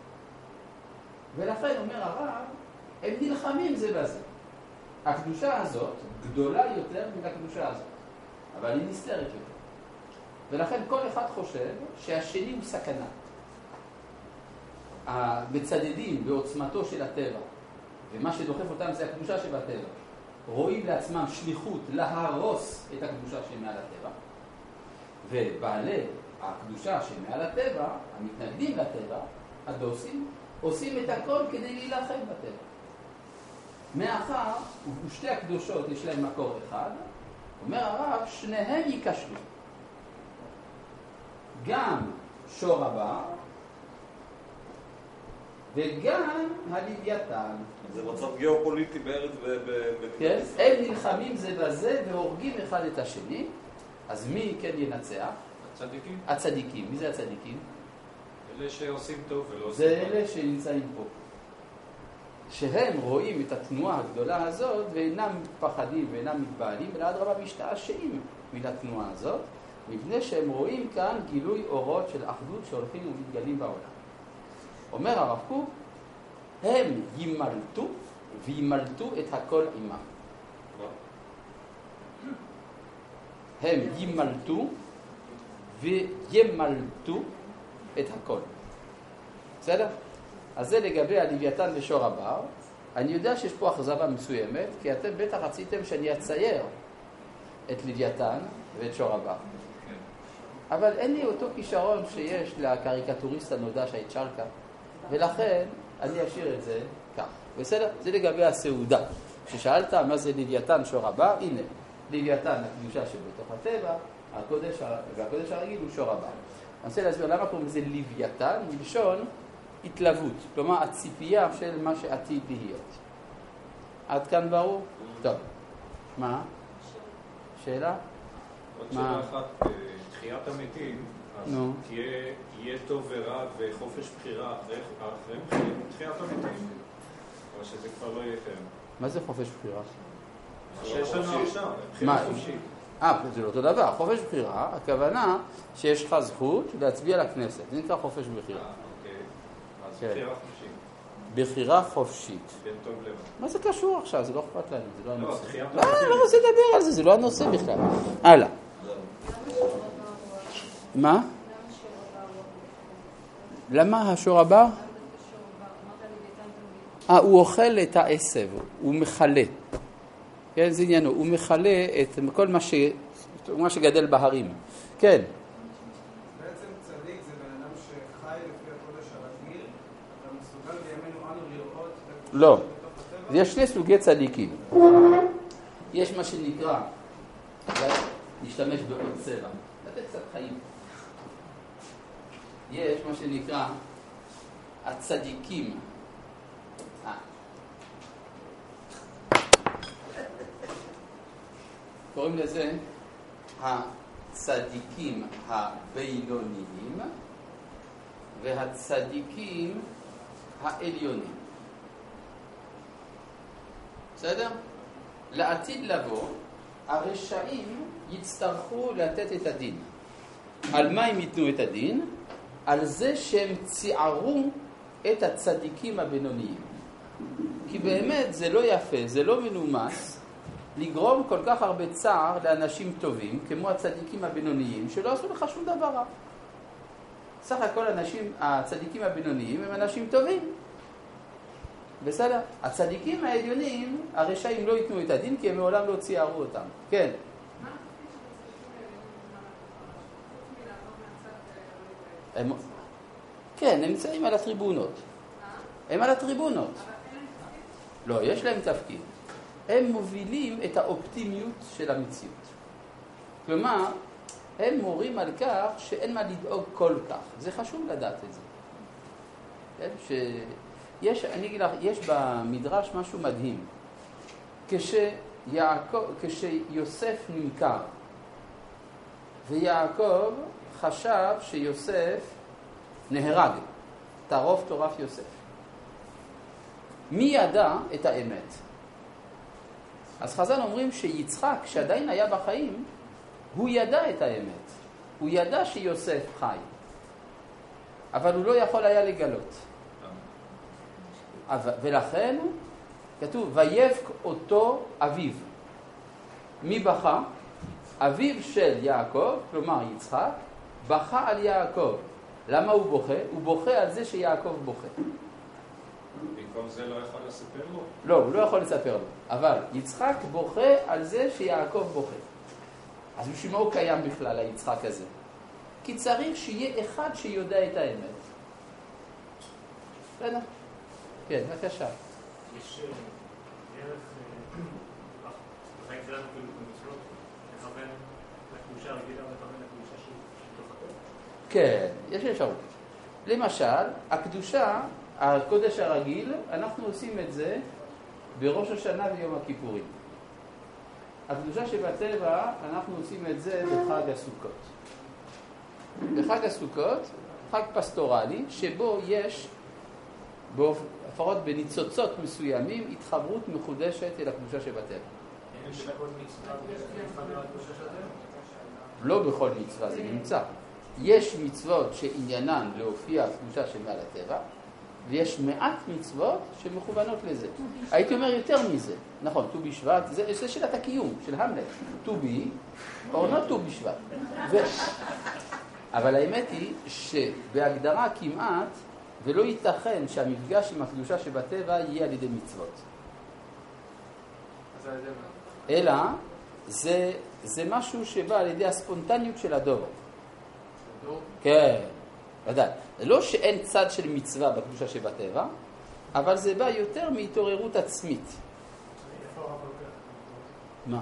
ולכן אומר הרב, הם נלחמים זה בזה. הקדושה הזאת גדולה יותר מן הקדושה הזאת, אבל היא נסתרת יותר. ולכן כל אחד חושב שהשני הוא סכנה. המצדדים בעוצמתו של הטבע, ומה שדוחף אותם זה הקדושה שבטבע, רואים לעצמם שליחות להרוס את הקדושה שמעל הטבע, ובעלי הקדושה שמעל הטבע, המתנגדים לטבע, הדוסים, עושים את הכל כדי להילחם בטבע. מאחר ושתי הקדושות יש להם מקור אחד, אומר הרב, שניהם ייכשלו. גם שור הבר וגם הלוויתן. זה מצב גיאופוליטי בארץ כן? הם נלחמים זה בזה והורגים אחד את השני. אז מי כן ינצח? הצדיקים. הצדיקים. מי זה הצדיקים? אלה שעושים טוב ולא עושים זה אלה שנמצאים פה. שהם רואים את התנועה הגדולה הזאת ואינם פחדים ואינם מתבעלים, אלא אדרבה משתעשעים מן התנועה הזאת, מפני שהם רואים כאן גילוי אורות של אחדות שהולכים ומתגלים בעולם. אומר הרב קוק, הם ימלטו וימלטו את הכל עימם. הם ימלטו וימלטו את הכל. בסדר? אז זה לגבי הלוויתן ושור הבר. אני יודע שיש פה אכזבה מסוימת, כי אתם בטח רציתם שאני אצייר את לוויתן ואת שור הבר. אבל אין לי אותו כישרון שיש לקריקטוריסט הנודע שהיית שרקה, ולכן אני אשאיר את זה כך. בסדר? זה לגבי הסעודה. כששאלת מה זה לוויתן שור הבר, הנה, לוויתן הקדושה שבתוך הטבע, והקודש הרגיל הוא שור הבר. אני רוצה להסביר למה קוראים לזה לוויתן, מלשון התלוות, כלומר הציפייה של מה שעתיד להיות. עד כאן ברור? טוב. מה? שאלה? עוד שאלה אחת, תחיית המתים, אז יהיה טוב ורע וחופש בחירה אחרי תחיית המתים, או שזה כבר לא יהיה קיים? מה זה חופש בחירה? שיש לנו עכשיו, בחירה חופשית. זה לא אותו דבר. חופש בחירה, הכוונה שיש לך זכות להצביע לכנסת. זה נקרא חופש בחירה. אוקיי. אז בחירה חופשית. בחירה חופשית. כן, טוב לב. מה זה קשור עכשיו? זה לא אכפת לנו, זה לא הנושא. תחיית לא, אני לא רוצה לדבר על זה, זה לא הנושא בכלל. הלאה. מה? למה השור הבר? הוא אוכל את העשב, הוא מחלה. כן, זה עניינו, הוא מחלה את כל מה שגדל בהרים. כן. בעצם צדיק זה בן אדם שחי לפי הקודש הרגיל, אבל מסוגל בימינו אנו לראות... לא. יש שני סוגי צדיקים. יש מה שנקרא, נשתמש בעוד צבע, לתת קצת חיים. יש מה שנקרא הצדיקים. קוראים לזה הצדיקים הבינוניים והצדיקים העליונים. בסדר? לעתיד לבוא, הרשעים יצטרכו לתת את הדין. על מה הם ייתנו את הדין? על זה שהם ציערו את הצדיקים הבינוניים. כי באמת זה לא יפה, זה לא מנומס, לגרום כל כך הרבה צער לאנשים טובים, כמו הצדיקים הבינוניים, שלא עשו לך שום דבר רע. סך הכל הצדיקים הבינוניים הם אנשים טובים. בסדר? הצדיקים העליונים, הרשעים לא ייתנו את הדין, כי הם מעולם לא ציערו אותם. כן. כן, הם נמצאים על הטריבונות. הם על הטריבונות. לא, יש להם תפקיד. הם מובילים את האופטימיות של המציאות. כלומר, הם מורים על כך שאין מה לדאוג כל כך. זה חשוב לדעת את זה. אני אגיד לך, יש במדרש משהו מדהים. כשיוסף נמכר, ויעקב חשב שיוסף נהרג, טרף יוסף. מי ידע את האמת? אז חז"ל אומרים שיצחק, שעדיין היה בחיים, הוא ידע את האמת. הוא ידע שיוסף חי. אבל הוא לא יכול היה לגלות. ולכן כתוב, ויבך אותו אביו. מי בכה? אביו של יעקב, כלומר יצחק, בכה על יעקב. למה הוא בוכה? הוא בוכה על זה שיעקב בוכה. במקום זה לא יכול לספר לו? לא, הוא לא יכול לספר לו. אבל יצחק בוכה על זה שיעקב בוכה. אז בשביל מה הוא קיים בכלל, היצחק הזה? כי צריך שיהיה אחד שיודע את האמת. בסדר? כן, בבקשה. יש דרך, בחיים שלנו כאילו במצוות, לכוון לקדושה רגילה ולכוון לקדושה של תוך הטוב? כן, יש אפשרות. למשל, הקדושה, הקודש הרגיל, אנחנו עושים את זה בראש השנה ויום הכיפורים. הקדושה שבטבע, אנחנו עושים את זה בחג הסוכות. בחג הסוכות, חג פסטורלי, שבו יש, לפחות בניצוצות מסוימים, התחברות מחודשת אל הקדושה שבטבע. אין בכל מצווה להתחבר לקדושה של הטבע? לא בכל מצווה, זה נמצא. יש מצוות שעניינן להופיע הקדושה שמעל הטבע, ויש מעט מצוות שמכוונות לזה. הייתי אומר יותר מזה. נכון, ט"ו בשבט, זה שאלת הקיום, של המלך. ט"ו בי, או לא ט"ו בשבט. אבל האמת היא שבהגדרה כמעט, ולא ייתכן שהמפגש עם הקדושה שבטבע יהיה על ידי מצוות. אלא, זה משהו שבא על ידי הספונטניות של הדור. כן, ודאי. זה לא שאין צד של מצווה בקדושה שבטבע, אבל זה בא יותר מהתעוררות עצמית. מה?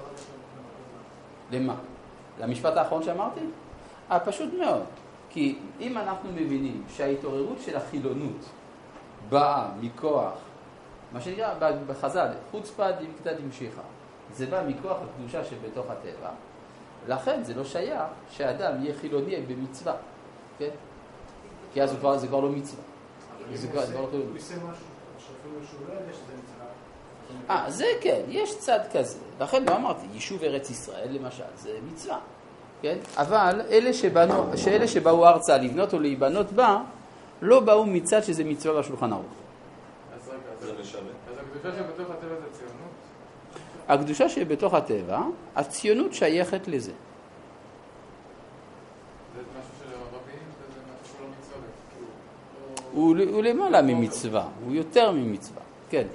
למה? למשפט האחרון שאמרתי? פשוט מאוד. כי אם אנחנו מבינים שההתעוררות של החילונות באה מכוח, מה שנקרא בחז"ל, חוצפה דמקתא דמשיחא, זה בא מכוח הקדושה שבתוך הטבע, לכן זה לא שייך שאדם יהיה חילוני במצווה, כן? כי אז זה כבר לא מצווה. זה כבר לא חילוני. הוא עושה משהו, שאפילו שהוא לא יודע שזה מצווה. זה כן, יש צד כזה. לכן לא אמרתי, יישוב ארץ ישראל למשל, זה מצווה. כן? אבל אלה שבאו ארצה לבנות או להיבנות בה, לא באו מצד שזה מצווה בשולחן ערוך. אז הקדושה שבתוך הטבע זה ציונות? הקדושה שבתוך הטבע, הציונות שייכת לזה. זה משהו של הרבים, וזה משהו שלא מצווה. הוא למעלה ממצווה, הוא יותר ממצווה. כן.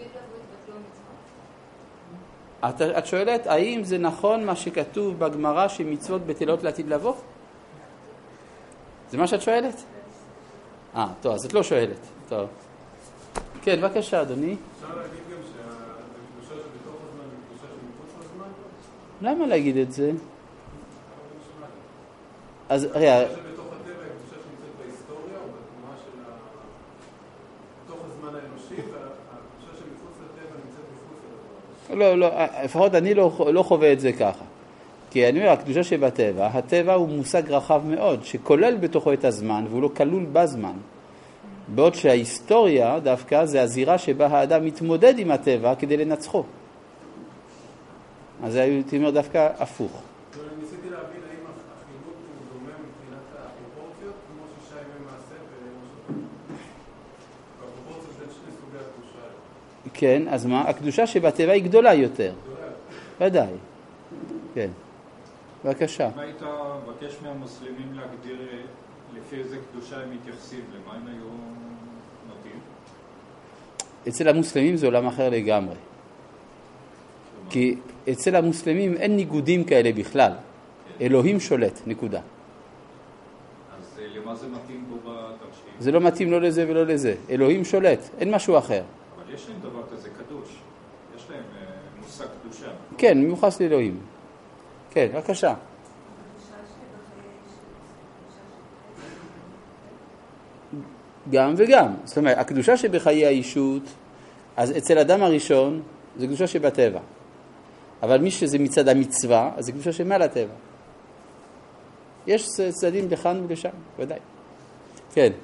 את שואלת, האם זה נכון מה שכתוב בגמרא שמצוות בטלות לעתיד לבוא? זה מה שאת שואלת? טוב, אז את לא שואלת. טוב. כן, בבקשה, אדוני. אפשר להגיד גם שהקדושה שבתוך הזמן היא קדושה שמחוץ לזמן? למה להגיד את זה? אז הקדושה שבתוך הטבע היא קדושה שנמצאת בהיסטוריה או בתנועה של בתוך הזמן האנושי, והקדושה שמחוץ לטבע נמצאת מחוץ לדבר. לא, לפחות אני לא חווה את זה ככה. כי אני אומר, הקדושה שבטבע, הטבע הוא מושג רחב מאוד, שכולל בתוכו את הזמן, והוא לא כלול בזמן. בעוד שההיסטוריה דווקא זה הזירה שבה האדם מתמודד עם הטבע כדי לנצחו. אז הייתי אומר דווקא הפוך. ניסיתי להבין האם החילוק הוא דומה מבחינת הפרופורציות, כמו 6 ימי מעשה והפרופורציות בין שני סוגי הקדושה. כן, אז מה? הקדושה שבטבע היא גדולה יותר. ודאי. כן. בבקשה. מה היית מבקש מהמוסלמים להגדיר לפי איזה קדושה הם מתייחסים? למה הם היו נוטים? אצל המוסלמים זה עולם אחר לגמרי. כי אצל המוסלמים אין ניגודים כאלה בכלל. אלוהים שולט, נקודה. אז למה זה מתאים בו בתרשים? זה לא מתאים לא לזה ולא לזה. אלוהים שולט, אין משהו אחר. אבל יש להם דבר כזה קדוש. יש להם מושג קדושה. כן, מיוחס לאלוהים. כן, בבקשה. גם וגם. זאת אומרת, הקדושה שבחיי האישות, אז אצל אדם הראשון, זה קדושה שבטבע. אבל מי שזה מצד המצווה, אז זה קדושה שמעל הטבע. יש צדדים לכאן ולשם, ודאי. כן.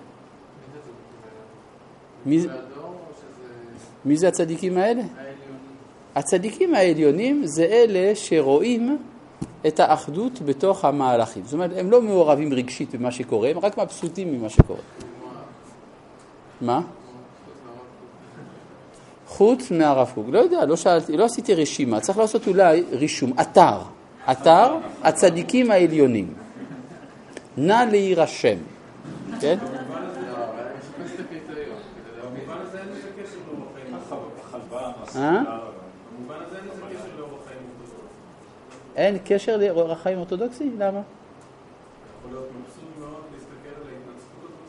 מי זה הצדיקים האלה? הצדיקים העליונים זה אלה שרואים את האחדות בתוך המהלכים. זאת אומרת, הם לא מעורבים רגשית במה שקורה, הם רק מבסוטים ממה שקורה. מה? חוץ מהרב קוק. לא יודע, לא שאלתי, לא עשיתי רשימה. צריך לעשות אולי רישום. אתר הצדיקים העליונים. נא להירשם. כן? אין קשר לאורח חיים אורתודוקסי? למה? יכול להיות מבסוט מאוד להסתכל על ההתנצחות הזאת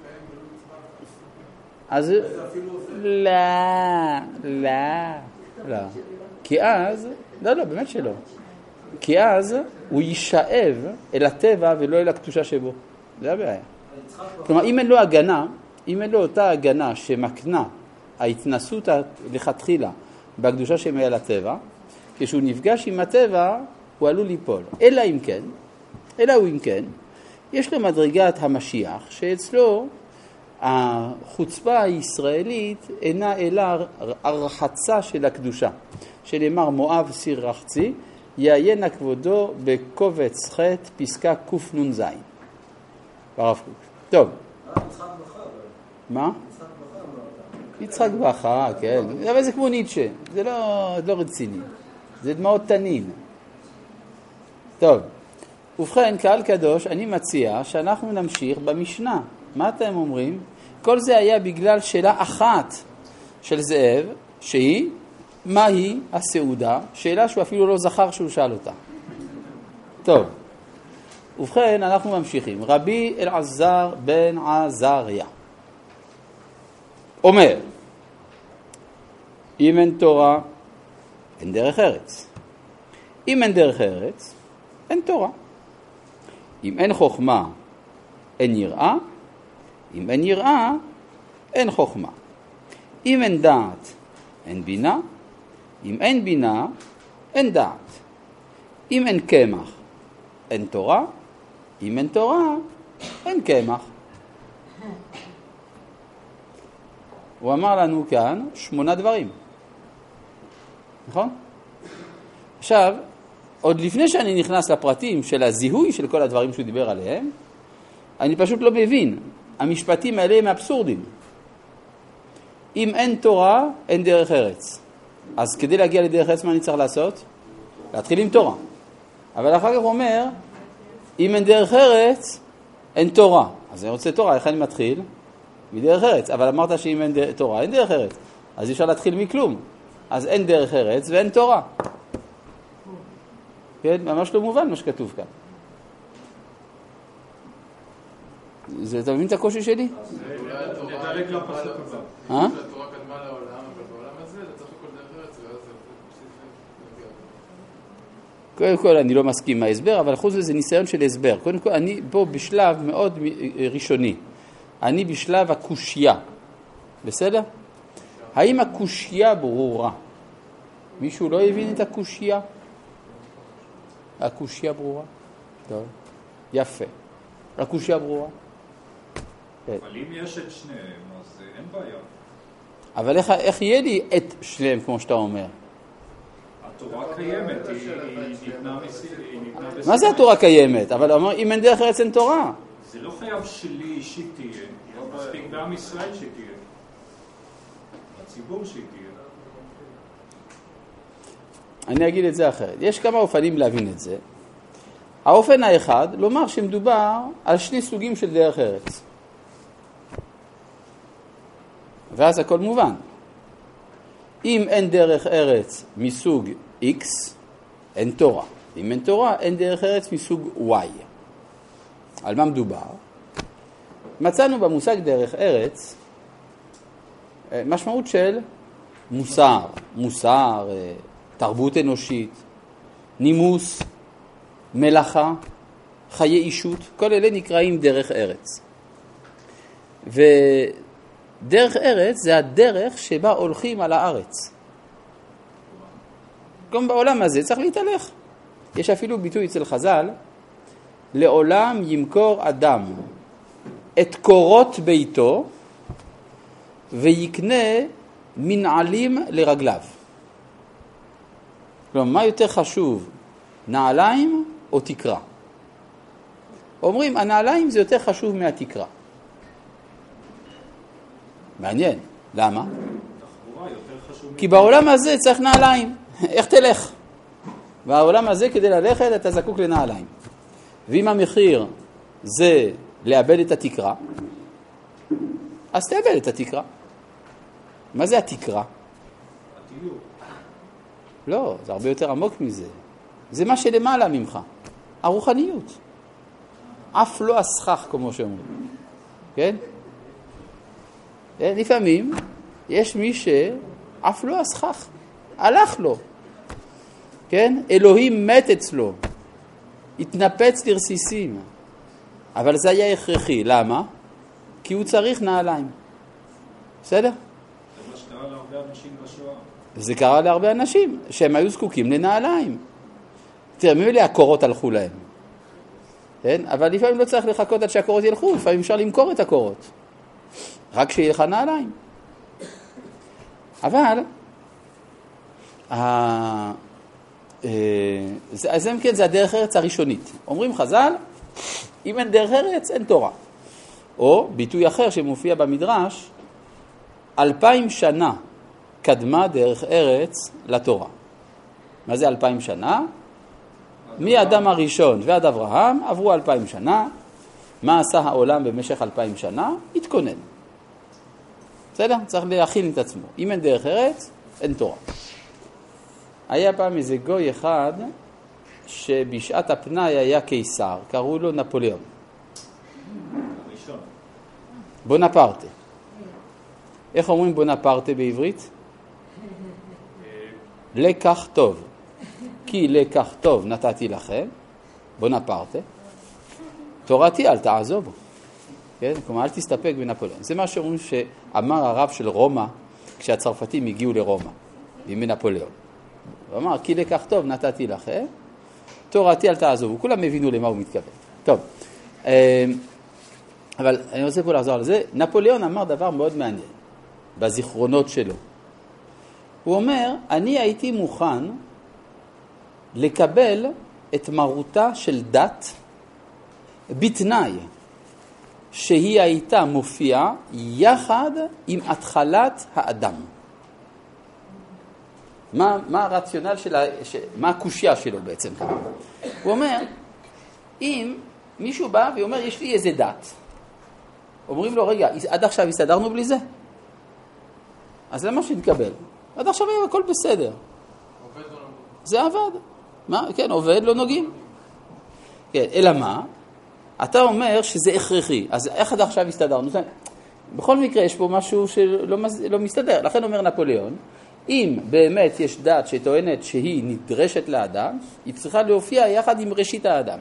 עם תהילים קיים ולא מצווה. לא. כי אז, לא, באמת שלא. כי אז הוא יישאב אל הטבע ולא אל הקדושה שבו. זה הבעיה. כלומר, אם אין לו הגנה, אם אין לו אותה הגנה שמקנה ההתנסות לכתחילה בקדושה שמעל הטבע, כשהוא נפגש עם הטבע, הוא עלול ליפול. אלא אם כן, יש לו מדרגת המשיח, שאצלו החוצפה הישראלית אינה אלא הרחצה של הקדושה. שנאמר מואב סיר רחצי, יעיין כבודו בקובץ ח' פסקה קנ"ז. ברב קוק. טוב. מה? יצחק בכה, כן. אבל זה כמו ניטשה. זה לא רציני. זה דמעות תנין. טוב. ובכן, קהל קדוש, אני מציע שאנחנו נמשיך במשנה. מה אתם אומרים? כל זה היה בגלל שאלה אחת של זאב, שהיא, מהי הסעודה? שאלה שהוא אפילו לא זכר שהוא שאל אותה. טוב. ובכן, אנחנו ממשיכים. רבי אלעזר בן עזריה אומר, אם אין תורה, אין דרך ארץ. אם אין דרך ארץ, אין תורה. אם אין חוכמה, אין יראה. אם אין יראה, אין חוכמה. אם אין דעת, אין בינה. אם אין בינה, אין דעת. אם אין קמח, אין תורה. אם אין תורה, אין קמח. הוא אמר לנו כאן 8 דברים. נכון? עכשיו, עוד לפני שאני נכנס לפרטים של הזיהוי של כל הדברים שהוא דיבר עליהם, אני פשוט לא מבין. המשפטים האלה הם אבסורדים. אם אין תורה, אין דרך ארץ. אז כדי להגיע לדרך ארץ, מה אני צריך לעשות? להתחיל עם תורה. אבל אחר כך הוא אומר, אם אין דרך ארץ, אין תורה. אז אני רוצה תורה, איך אני מתחיל? מדרך ארץ. אבל אמרת שאם אין תורה, אין דרך ארץ. אז אפשר להתחיל מכלום. אז אין דרך ארץ ואין תורה. כן? ממש לא מובן מה שכתוב כאן. אתה מבין את הקושי שלי? נדלג לפסוק הבא. אה? התורה קדמה לעולם, אבל בעולם הזה אתה צריך לכל דרך ארץ, ואז זה... קודם כל אני לא מסכים עם ההסבר, אבל חוץ לזה ניסיון של הסבר. קודם כל אני פה בשלב מאוד ראשוני. אני בשלב הקושיה. בסדר? האם הקושיה ברורה? מישהו לא הבין את הקושיה? הקושיה ברורה? טוב. יפה. הקושיה ברורה? אבל אם יש את שניהם, אז אין בעיה. אבל איך יהיה לי את שניהם, כמו שאתה אומר? התורה קיימת, היא ניתנה בסדר. מה זה התורה קיימת? אבל אומר, אם אין דרך ארץ אין תורה. זה לא חייב שלי אישית תהיה, מספיק בעם ישראל שתהיה. הציבור שתהיה. אני אגיד את זה אחרת. יש כמה אופנים להבין את זה. האופן האחד, לומר שמדובר על שני סוגים של דרך ארץ. ואז הכל מובן. אם אין דרך ארץ מסוג X, אין תורה. אם אין תורה, אין דרך ארץ מסוג Y. על מה מדובר? מצאנו במושג דרך ארץ משמעות של מוסר, תרבות אנושית, נימוס, מלאכה, חיי אישות, כל אלה נקראים דרך ארץ. ודרך ארץ זה הדרך שבה הולכים על הארץ. גם בעולם הזה צריך להתהלך. יש אפילו ביטוי אצל חז"ל, לעולם ימכור אדם את קורות ביתו ויקנה מנעלים לרגליו. כלומר, מה יותר חשוב, נעליים או תקרה? אומרים, הנעליים זה יותר חשוב מהתקרה. מעניין. למה? תחבורה יותר חשוב. כי בעולם הזה צריך נעליים. איך תלך? בעולם הזה כדי ללכת אתה זקוק לנעליים. ואם המחיר זה לאבד את התקרה, אז תאבד את התקרה. מה זה התקרה? התיור. לא, זה הרבה יותר עמוק מזה. זה מה שלמעלה ממך. הרוחניות. אף לא אסכח, כמו שאומרים. כן? לפעמים יש מי שאף לא אסכח. הלך לו. כן? אלוהים מת אצלו. התנפץ לרסיסים. אבל זה היה הכרחי. למה? כי הוא צריך נעליים. בסדר? זה מה שקרה להרבה אנשים בשואה. זה קרה להרבה אנשים שהם היו זקוקים לנעליים. תראה, ממילא הקורות הלכו להם. כן? אבל לפעמים לא צריך לחכות עד שהקורות ילכו, לפעמים אפשר למכור את הקורות. רק שיהיה לך נעליים. אבל, אז אם כן, זה הדרך ארץ הראשונית. אומרים חז"ל, אם אין דרך ארץ, אין תורה. או ביטוי אחר שמופיע במדרש, 2000 שנה קדמה דרך ארץ לתורה. מה זה 2000 שנה? מאדם הראשון ועד אברהם עברו 2000 שנה. מה עשה העולם במשך 2000 שנה? התכונן. בסדר? צריך להכין את עצמו. אם אין דרך ארץ, אין תורה. היה פעם איזה גוי אחד שבשעת הפנאי היה קיסר, קראו לו נפוליאון. הראשון. בונפרטה. איך אומרים בונפרטה בעברית? לקח טוב. כי לקח טוב נתתי לכם, בונפרטה. תורתי אל תעזובו. כן? כלומר, אל תסתפק בנפוליאון. זה מה שאומרים שאמר הרב של רומא, כשהצרפתים הגיעו לרומא, עם נפוליאון. הוא אמר, כי לקח טוב נתתי לכם, תורתי אל תעזובו. כולם הבינו למה הוא מתכוון. טוב, אבל אני רוצה פה לחזור על זה. נפוליאון אמר דבר מאוד מעניין, בזיכרונות שלו. הוא אומר, אני הייתי מוכן לקבל את מרותה של דת בתנאי שהיא הייתה מופיעה יחד עם התחלת האדם. מה הרציונל שלה, מה הקושיה שלו בעצם? הוא אומר, אם מישהו בא ואומר, יש לי איזה דת, אומרים לו, רגע, עד עכשיו הסתדרנו בלי זה? אז למה שנתקבל? עד עכשיו היה הכל בסדר. זה עבד. מה? כן, עובד, לא נוגעים. כן, אלא מה? אתה אומר שזה הכרחי, אז איך עד עכשיו הסתדרנו? בכל מקרה יש פה משהו שלא מסתדר, לכן אומר נפוליאון, אם באמת יש דת שטוענת שהיא נדרשת לאדם, היא צריכה להופיע יחד עם ראשית האדם.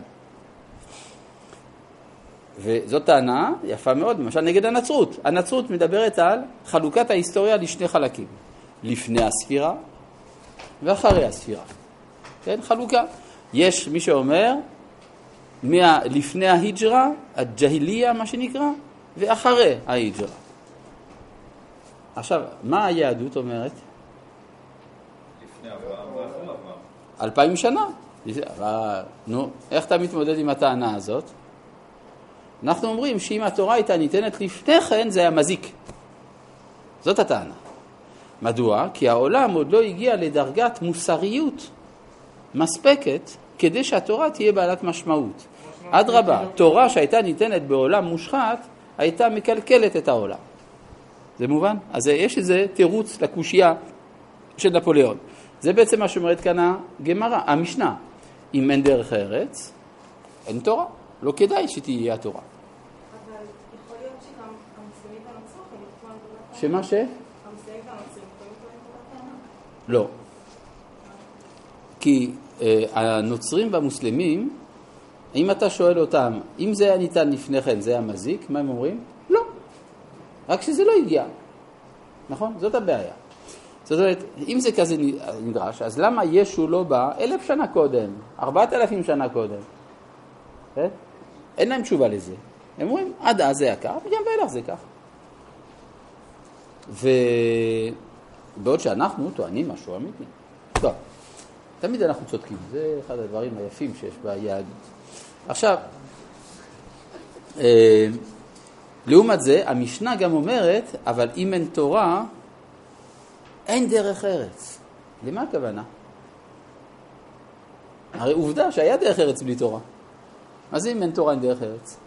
וזאת טענה יפה מאוד, למשל נגד הנצרות. הנצרות מדברת על חלוקת ההיסטוריה לשני חלקים, לפני הספירה ואחרי הספירה. כן, חלוקה. יש מי שאומר, לפני ההיג'רה, הג'היליה מה שנקרא, ואחרי ההיג'רה. עכשיו, מה היהדות אומרת? לפני אברהם ואחרי אברהם. 2000 שנה. נו, איך אתה מתמודד עם הטענה הזאת? אנחנו אומרים שאם התורה הייתה ניתנת לפני כן, זה היה מזיק. זאת הטענה. מדוע? כי העולם עוד לא הגיע לדרגת מוסריות מספקת, כדי שהתורה תהיה בעלת משמעות. עד רבה, תורה שהייתה ניתנת בעולם מושחת, הייתה מקלקלת את העולם. זה מובן? אז יש איזה תירוץ לקושייה של נפוליאון. זה בעצם מה שאומרת כאן הגמרא, המשנה. אם אין דרך ארץ, אין תורה. לא כדאי שתהיה התורה. אבל יכול להיות שגם המוסלמים והנוצרים יכולים לקרוא את שמה ש? המוסלמים והנוצרים יכולים לקרוא את לא. כי הנוצרים והמוסלמים, אם אתה שואל אותם, אם זה היה ניתן לפני כן, זה היה מזיק, מה הם אומרים? לא. רק שזה לא הגיע. נכון? זאת הבעיה. זאת אומרת, אם זה כזה נדרש, אז למה ישו לא בא 1,000 שנה קודם, 4,000 שנה קודם? אין להם תשובה לזה. הם אומרים, עד אז זה היה כך, וגם ואילך זה כך. ובעוד שאנחנו טוענים משהו אמיתי. טוב, תמיד אנחנו צודקים. זה אחד הדברים היפים שיש ביהדות. עכשיו, לעומת זה, המשנה גם אומרת, אבל אם אין תורה, אין דרך ארץ. למה הכוונה? הרי עובדה שהיה דרך ארץ בלי תורה. אז אם אין תורה אין דרך ארץ?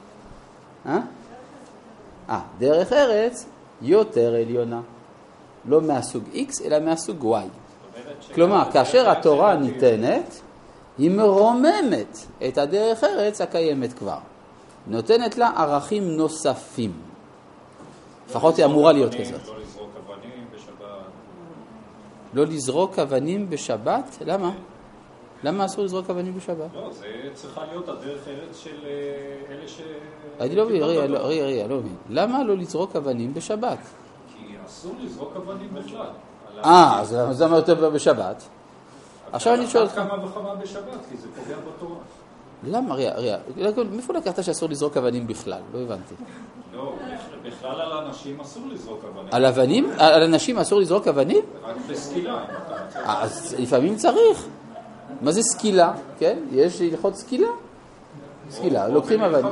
דרך ארץ יותר עליונה. לא מהסוג X, אלא מהסוג Y. כלומר, כאשר התורה ניתנת, היא מרוממת את הדרך ארץ הקיימת כבר. נותנת לה ערכים נוספים. לפחות היא אמורה להיות כזאת. לא לזרוק אבנים בשבת. לא לזרוק אבנים בשבת? למה? למה אסור לזרוק אבנים בשבת? לא, זה צריכה להיות הדרך ארץ של אלה ש... אני לא מבין, רגע, לא מבין. למה לא לזרוק אבנים בשבת? כי אסור לזרוק אבנים בכלל. אז זה אומר יותר בשבת. עכשיו אני שואל אותך. כמה וכמה בשבת, כי זה פוגע בתורה. למה? מאיפה לקחת שאסור לזרוק אבנים בכלל? לא הבנתי. לא, בכלל על אנשים אסור לזרוק אבנים. על אבנים? על אנשים אסור לזרוק אבנים? רק בסקילה. אז לפעמים צריך. מה זה סקילה? כן? יש הלכות סקילה? סקילה, לוקחים אבנים.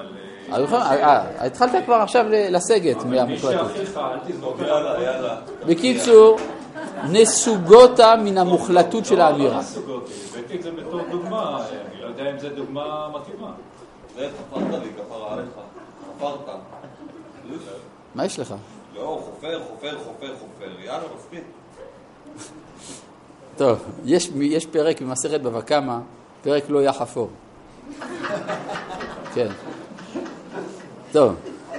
התחלת כבר עכשיו לסגת מהמוחלטות. בקיצור, נסוגותה מן המוחלטות של האמירה. הבאתי את זה בתור דוגמה, אני לא יודע אם זה דוגמה מתאימה. זה חפרת לי, כפרה עליך. חפרת. מה יש לך? לא, חופר. יאללה, מספיק. טוב, יש פרק במסכת בבא קמא, פרק לא יחפור. כן. טוב.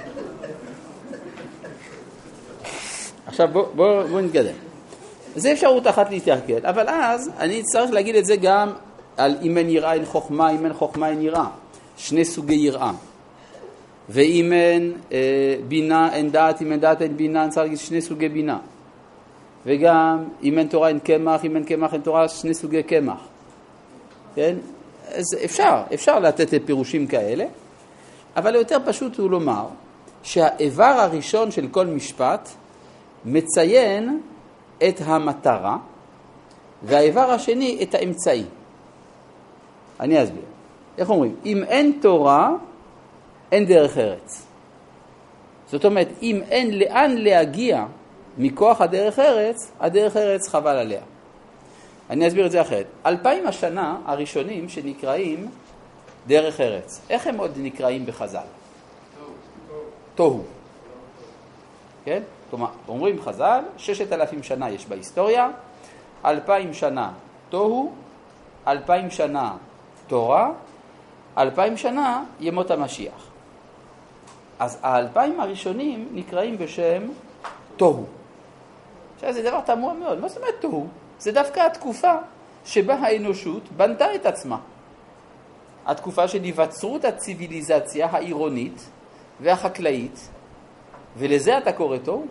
עכשיו בוא נתקדם. זה אפשרות אחת להתייחד, אבל אז אני צריך להגיד את זה גם על אם אין יראה אין חוכמה, אם אין חוכמה אין יראה. שני סוגי יראה. ואם אין בינה אין דעת, אם אין דעת אין בינה, אני צריך להגיד שני סוגי בינה. וגם אם אין תורה אין קמח, אם אין קמח אין תורה, שני סוגי קמח. כן? אז אפשר לתת פירושים כאלה, אבל יותר פשוט הוא לומר שהאיבר הראשון של כל משפט מציין את המטרה, והאיבר השני את האמצעי. אני אסביר. איך אומרים? אם אין תורה, אין דרך ארץ. זאת אומרת, אם אין לאן להגיע מכוח הדרך ארץ, הדרך ארץ חבל עליה. אני אסביר את זה אחרת. 2000 השנה הראשונים שנקראים דרך ארץ. איך הם עוד נקראים בחז"ל? תוהו. כן? כלומר, אומרים חז"ל, 6,000 שנה יש בהיסטוריה, 2000 שנה תוהו, 2000 שנה תורה, 2000 שנה ימות המשיח. אז 2000 הראשונים נקראים בשם תוהו. עכשיו זה דבר תמוה מאוד. מה זאת אומרת תוהו? זה דווקא התקופה שבה האנושות בנתה את עצמה. התקופה של היווצרות הציביליזציה העירונית והחקלאית, ולזה אתה קורא תוהו?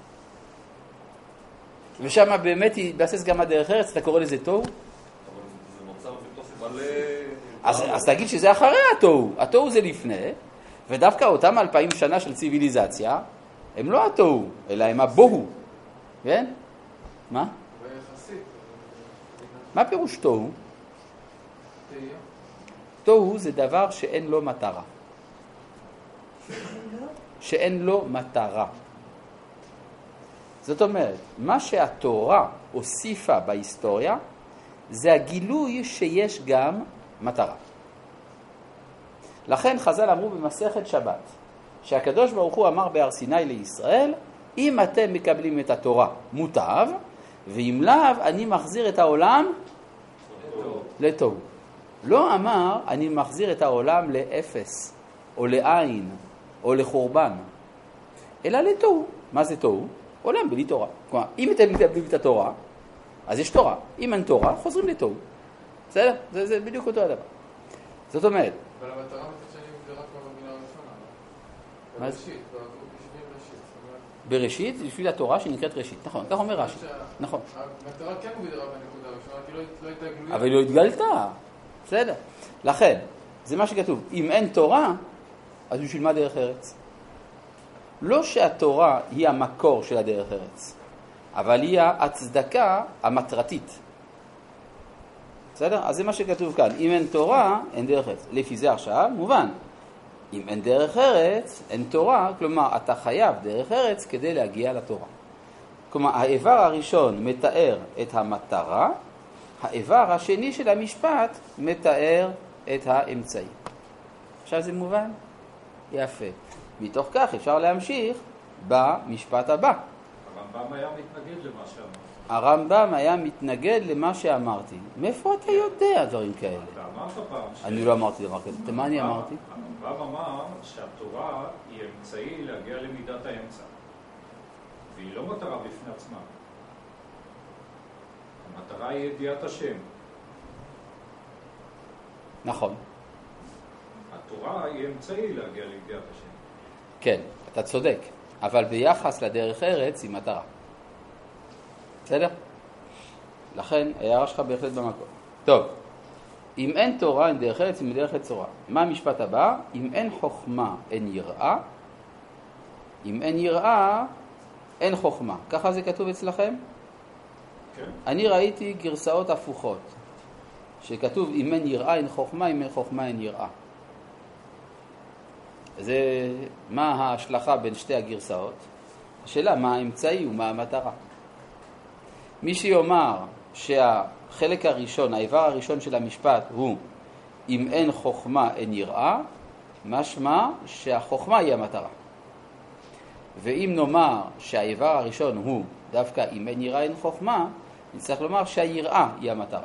ושם באמת יתבסס גם הדרך ארץ, אתה קורא לזה תוהו? אבל זה נוצר בתוך מלא... אז תגיד שזה אחרי התוהו. התוהו זה לפני, ודווקא אותם 2000 שנה של ציביליזציה, הם לא התוהו, אלא הם הבוהו. כן? מה? ויחסית. מה פירוש תוהו? תוהו זה דבר שאין לו מטרה. שאין לו מטרה. זאת אומרת, מה שהתורה הוסיפה בהיסטוריה, זה הגילוי שיש גם מטרה. לכן חז"ל אמרו במסכת שבת, שהקדוש ברוך הוא אמר בהר סיני לישראל, אם אתם מקבלים את התורה מוטב, ואם לאו אני מחזיר את העולם לתוהו. לא אמר אני מחזיר את העולם לאפס, או לעין, או לחורבן, אלא לתוהו. מה זה תוהו? עולם בלי תורה. כלומר, אם אתם מקבלים את התורה, אז יש תורה. אם אין תורה, חוזרים לתוהו. בסדר? זה בדיוק אותו הדבר. זאת אומרת... אבל המטרה מצד שני זה רק במילה הראשונה. בראשית, בשביל ראשית. בראשית זה בשביל התורה שנקראת ראשית. נכון, כך אומר רש"י. נכון. המטרה כן מוגדרה בנקודה הראשונה, כי לא הייתה גלויה. אבל היא לא התגלתה. בסדר. לכן, זה מה שכתוב. אם אין תורה, אז בשביל מה דרך ארץ? לא שהתורה היא המקור של הדרך ארץ, אבל היא ההצדקה המטרתית. בסדר? אז זה מה שכתוב כאן. אם אין תורה, אין דרך ארץ. לפי זה עכשיו, מובן. אם אין דרך ארץ, אין תורה, כלומר, אתה חייב דרך ארץ כדי להגיע לתורה. כלומר, האיבר הראשון מתאר את המטרה, האיבר השני של המשפט מתאר את האמצעי. עכשיו זה מובן? יפה. מתוך כך אפשר להמשיך במשפט הבא. הרמב"ם היה מתנגד למה שאמרתי. הרמב"ם היה מתנגד למה שאמרתי. מאיפה אתה יודע דברים כאלה? אתה אמרת פעם אני לא אמרתי דבר כזה. מה אני אמרתי? הרמב"ם אמר שהתורה היא אמצעי להגיע למידת האמצע. והיא לא מטרה בפני עצמה. המטרה היא ידיעת השם. נכון. התורה היא אמצעי להגיע לידיעת השם. כן, אתה צודק. אבל ביחס לדרך ארץ היא מטרה. בסדר? לכן, ההערה שלך בהחלט במקום. טוב, אם אין תורה, אין דרך ארץ, אם דרך לצורה. מה המשפט הבא? אם אין חוכמה, אין יראה. אם אין יראה, אין חוכמה. ככה זה כתוב אצלכם? כן. אני ראיתי גרסאות הפוכות, שכתוב אם אין יראה, אין חוכמה, אם אין חוכמה, אין יראה. זה מה ההשלכה בין שתי הגרסאות? השאלה, מה האמצעי ומה המטרה? מי שיאמר שהחלק הראשון, האיבר הראשון של המשפט הוא אם אין חוכמה אין יראה, משמע שהחוכמה היא המטרה. ואם נאמר שהאיבר הראשון הוא דווקא אם אין יראה אין חוכמה, נצטרך לומר שהיראה היא המטרה.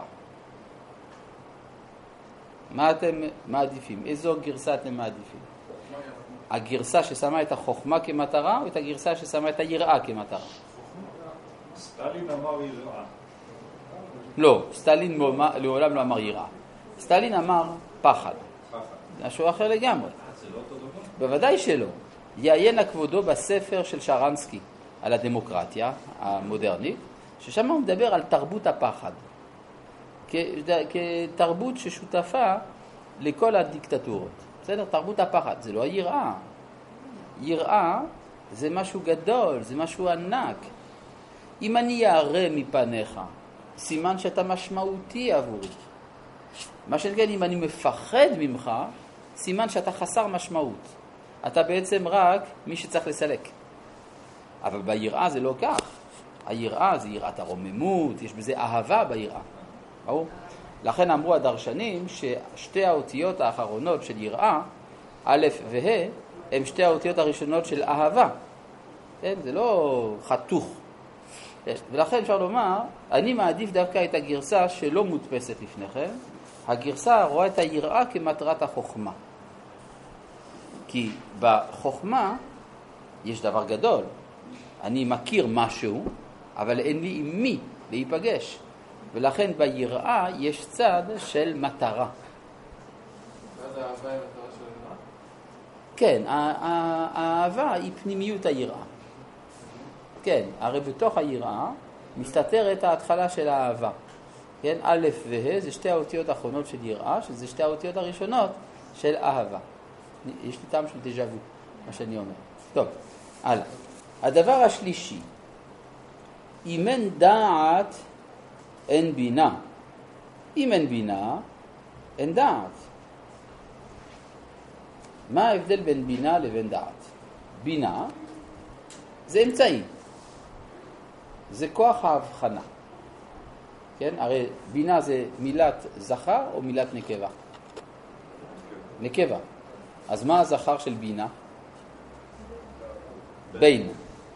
מה אתם מעדיפים? איזו גרסה אתם מעדיפים? הגרסה ששמה את החוכמה כמטרה או את הגרסה ששמה את היראה כמטרה? סטלין אמר יראה. לא, סטלין לעולם לא אמר יראה. סטלין אמר פחד. משהו אחר לגמרי. זה לא אותו דבר? בוודאי שלא. יעיין הכבודו בספר של שרנסקי על הדמוקרטיה המודרנית, ששם הוא מדבר על תרבות הפחד. כתרבות ששותפה לכל הדיקטטורות. בסדר? תרבות הפחד. זה לא היראה. יראה זה משהו גדול, זה משהו ענק. אם אני יערה מפניך, סימן שאתה משמעותי עבורי. מה שנגיד, אם אני מפחד ממך, סימן שאתה חסר משמעות. אתה בעצם רק מי שצריך לסלק. אבל ביראה זה לא כך. היראה זה יראת הרוממות, יש בזה אהבה ביראה. ברור? לכן אמרו הדרשנים ששתי האותיות האחרונות של יראה, א' וה', הם שתי האותיות הראשונות של אהבה. כן? זה לא חתוך. ולכן אפשר לומר, אני מעדיף דווקא את הגרסה שלא מודפסת לפניכם, הגרסה רואה את היראה כמטרת החוכמה. כי בחוכמה יש דבר גדול. אני מכיר משהו, אבל אין לי עם מי להיפגש. ולכן ביראה יש צד של מטרה. ואז האהבה היא מטרה של היראה? כן, האהבה היא פנימיות היראה. כן, הרי בתוך היראה מסתתרת ההתחלה של האהבה. כן, א' וה' זה שתי האותיות האחרונות של יראה, שזה שתי האותיות הראשונות של אהבה. יש לי טעם של דז'ה וו, מה שאני אומר. טוב, הלאה. הדבר השלישי, אם אין דעת, אין בינה. אם אין בינה, אין דעת. מה ההבדל בין בינה לבין דעת? בינה זה אמצעי. זה כוח ההבחנה. כן? הרי בינה זה מילת זכר או מילת נקבה? נקבה. אז מה הזכר של בינה? בין.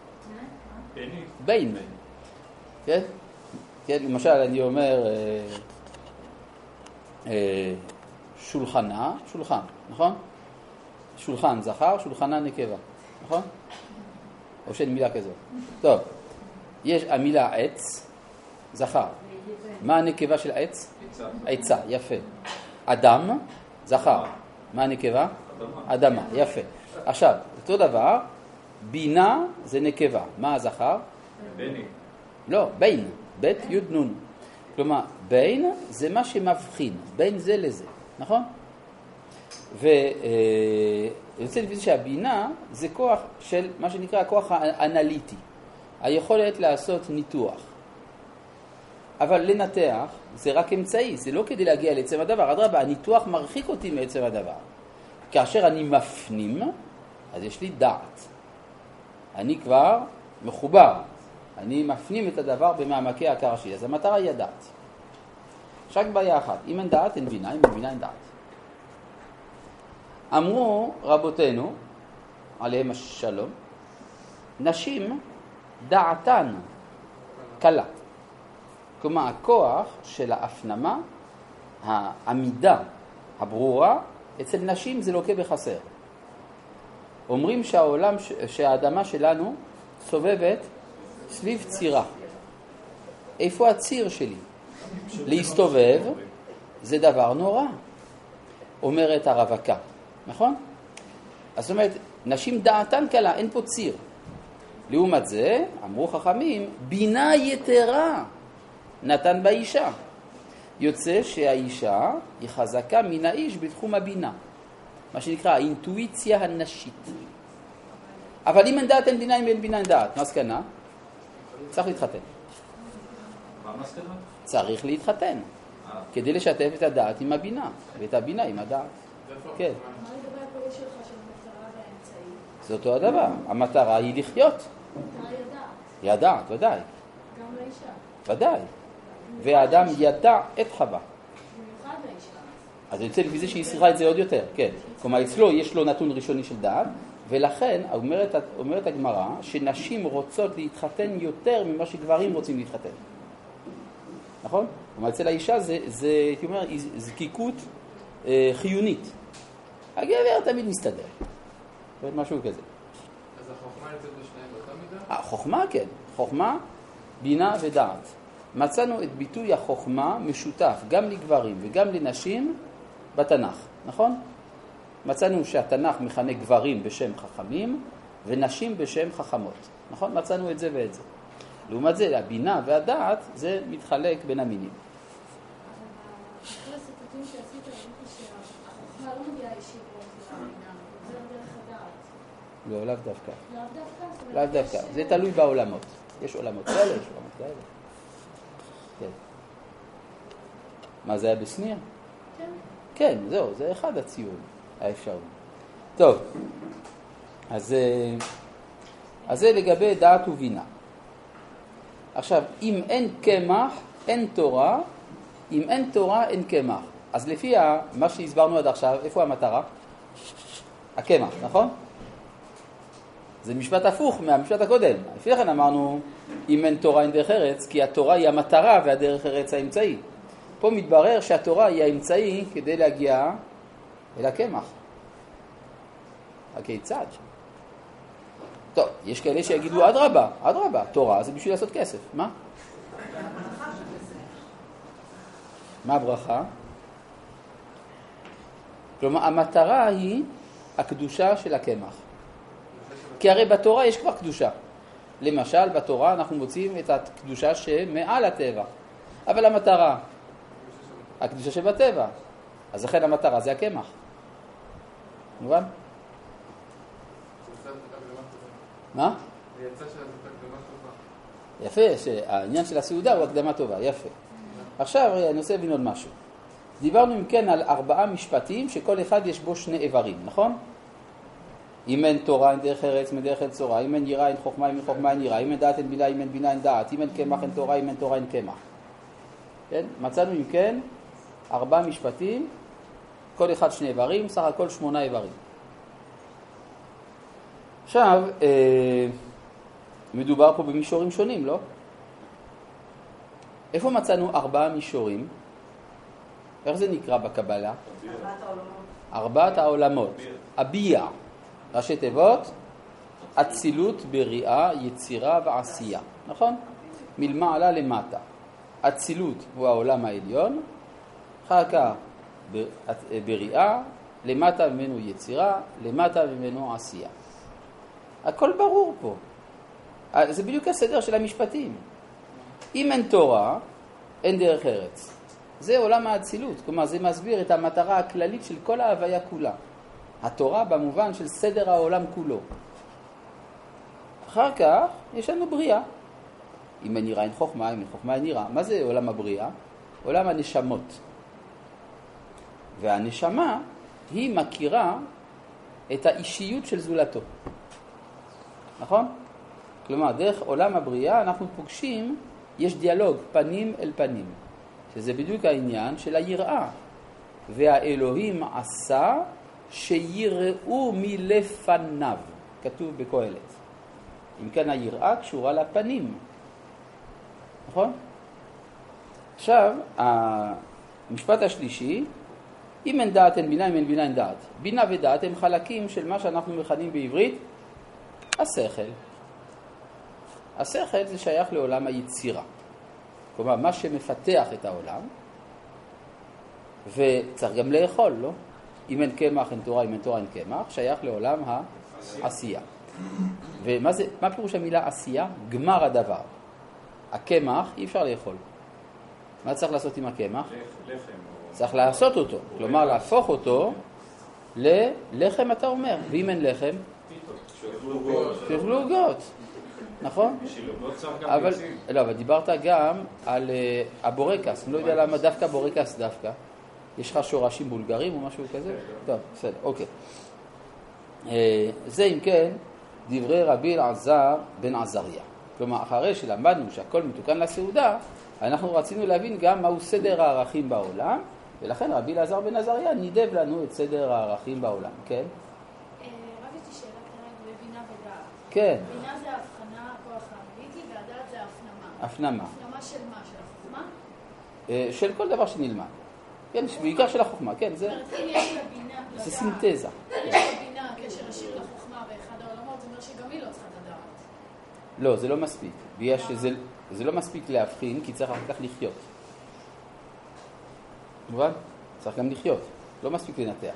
בין. כן? כן, למשל אני אומר שולחנה, שולחן, נכון? שולחן זכר, שולחנה נקבה, נכון? או שאין מילה כזאת. טוב, יש המילה עץ, זכר. מה הנקבה של עץ? עצה, יפה. אדם, זכר. מה הנקבה? אדמה, יפה. עכשיו, אותו דבר, בינה זה נקבה. מה הזכר? בני. לא, בין, בית יוד נון. כלומר, בין זה מה שמבחין, בין זה לזה, נכון? ויוצא לפי זה שהבינה זה כוח של מה שנקרא הכוח האנליטי. היכולת לעשות ניתוח. אבל לנתח זה רק אמצעי, זה לא כדי להגיע לעצם הדבר. אדרבה, הניתוח מרחיק אותי מעצם הדבר. כאשר אני מפנים, אז יש לי דעת. אני כבר מחובר. אני מפנים את הדבר במעמקי הקרשי. אז המטרה היא הדעת. יש רק בעיה אחת. אם אין דעת, אין בינה. אם אין בינה, אין דעת. אמרו רבותינו, עליהם השלום, נשים דעתן קלה. כלומר, הכוח של ההפנמה, העמידה הברורה, אצל נשים זה לוקה בחסר. אומרים שהאדמה שלנו סובבת סביב צירה. איפה הציר שלי? להסתובב זה דבר נורא, אומרת הרווקה, נכון? אז זאת אומרת, נשים דעתן קלה, אין פה ציר. לעומת זה, אמרו חכמים, בינה יתרה נתן באישה. יוצא שהאישה היא חזקה מן האיש בתחום הבינה. מה שנקרא האינטואיציה הנשית. אבל אם אין דעת אין בינה, אם אין בינה אין דעת. מסקנה? צריך להתחתן. מה מסקנה? צריך להתחתן. כדי לשתף את הדעת עם הבינה, ואת הבינה עם הדעת. כן. מה לגבי הפירוש שלך של מטרה והאמצעי? זה אותו הדבר. המטרה היא לחיות. מטרה היא הדעת. היא הדעת, ודאי. גם לאישה. ודאי. והאדם ידע את חווה. במיוחד לאישה. אז יוצא לפי זה שהיא צריכה את זה עוד יותר, כן. כלומר, אצלו יש לו נתון ראשוני של דעת, ולכן אומרת הגמרא שנשים רוצות להתחתן יותר ממה שגברים רוצים להתחתן. נכון? כלומר, אצל האישה זה הייתי אומר, זקיקות חיונית. הגבר תמיד מסתדר. משהו כזה. אז החוכמה יוצאת בשניהם באותה מידה? החוכמה, כן. חוכמה, בינה ודעת. מצאנו את ביטוי החוכמה משותף גם לגברים וגם לנשים בתנ"ך, נכון? מצאנו שהתנ"ך מכנה גברים בשם חכמים ונשים בשם חכמות, נכון? מצאנו את זה ואת זה. לעומת זה, הבינה והדעת זה מתחלק בין המינים. אבל אחרי הסיפוטים שעשית, ראיתי שהחוכמה לא מגיעה ישירות לבינה, זה דרך הדעת. לא, לאו דווקא. לאו דווקא? לאו דווקא. זה תלוי בעולמות. יש עולמות כאלה, יש עולמות כאלה. כן. מה זה היה בסניר? כן. כן, זהו, זה אחד הציון האפשרי. טוב, אז זה לגבי דעת ובינה. עכשיו, אם אין קמח, אין תורה. אם אין תורה, אין קמח. אז לפי מה שהסברנו עד עכשיו, איפה המטרה? הקמח, נכון? זה משפט הפוך מהמשפט הקודם. לפי לכן אמרנו, אם אין תורה אין דרך ארץ, כי התורה היא המטרה והדרך ארץ האמצעי. פה מתברר שהתורה היא האמצעי כדי להגיע אל הקמח. הכיצד? טוב, יש כאלה שיגידו אדרבה, תורה זה בשביל לעשות כסף. מה? מה הברכה? כלומר, המטרה היא הקדושה של הקמח. כי הרי בתורה יש כבר קדושה. למשל, בתורה אנחנו מוצאים את הקדושה שמעל הטבע. אבל המטרה, הקדושה שבטבע. אז לכן המטרה זה הקמח. מובן? מה? יצא שזה הקדמה טובה. יפה, שהעניין של הסעודה הוא הקדמה טובה, יפה. עכשיו אני רוצה להבין עוד משהו. דיברנו אם כן על 4 משפטים שכל אחד יש בו 2 איברים, נכון? אם אין תורה אין דרך ארץ, אין דרך ארץ תורה, אם אין יראה אין חוכמה, אם אין חוכמה אין יראה, אם אין דעת אין בינה, אם אין בינה אין דעת, אם אין קמח אין תורה, אם אין תורה אין קמח. כן? מצאנו אם כן 4 משפטים, כל אחד 2 איברים, סך הכל 8 איברים. עכשיו, מדובר פה במישורים שונים, לא? איפה מצאנו 4 מישורים? איך זה נקרא בקבלה? 4 העולמות. אביה, ראשי תיבות, אצילות בריאה, יצירה ועשייה. נכון? מלמעלה למטה. אצילות הוא העולם העליון, אחר כך בריאה, למטה ממנו יצירה, למטה ממנו עשייה. הכל ברור פה. זה בדיוק הסדר של המשפטים. אם אין תורה, אין דרך ארץ. זה עולם האצילות. כלומר, זה מסביר את המטרה הכללית של כל ההוויה כולה. התורה במובן של סדר העולם כולו. אחר כך יש לנו בריאה. אם אין יראה אין חוכמה, אם אין חוכמה אין יראה. מה זה עולם הבריאה? עולם הנשמות. והנשמה היא מכירה את האישיות של זולתו. נכון? כלומר, דרך עולם הבריאה אנחנו פוגשים, יש דיאלוג פנים אל פנים, שזה בדיוק העניין של היראה. והאלוהים עשה שיראו מלפניו, כתוב בקהלת. אם כן, היראה קשורה לפנים. נכון? עכשיו, המשפט השלישי, אם אין דעת אין בינה, אם אין בינה אין דעת. בינה ודעת הם חלקים של מה שאנחנו מכנים בעברית השכל. השכל זה שייך לעולם היצירה. כלומר, מה שמפתח את העולם, וצריך גם לאכול, לא? אם אין קמח, אין תורה, אם אין תורה, אין קמח, שייך לעולם העשייה. ומה זה, מה פירוש המילה עשייה? גמר הדבר. הקמח אי אפשר לאכול. מה צריך לעשות עם הקמח? לחם. צריך לעשות אותו. כלומר, להפוך אותו ללחם, אתה אומר. ואם אין לחם? תאכלו עוגות. נכון? אבל דיברת גם על הבורקס. אני לא יודע למה דווקא בורקס דווקא. יש לך שורשים בולגרים או משהו כזה? טוב, בסדר, אוקיי. זה אם כן דברי רבי אלעזר בן עזריה. כלומר, אחרי שלמדנו שהכל מתוקן לסעודה, אנחנו רצינו להבין גם מהו סדר הערכים בעולם, ולכן רבי אלעזר בן עזריה נידב לנו את סדר הערכים בעולם. כן? רב, יש לי שאלה קטנה לגבי בינה ודעת. כן. בינה זה ההבחנה, הכוח האנליטי, והדעת זה ההפנמה. הפנמה. הפנמה של מה? של החוכמה? של כל דבר שנלמד. כן, בעיקר של החוכמה, כן, זה... זאת אומרת, אם יש לבינה... זה סינתזה. אם יש לבינה קשר ישיר לחוכמה באחד העולמות, זה אומר שגם היא לא צריכה את הדעת. לא, זה לא מספיק. זה לא מספיק להבחין, כי צריך אחר כך לחיות. מובן? צריך גם לחיות. לא מספיק לנתח. אבל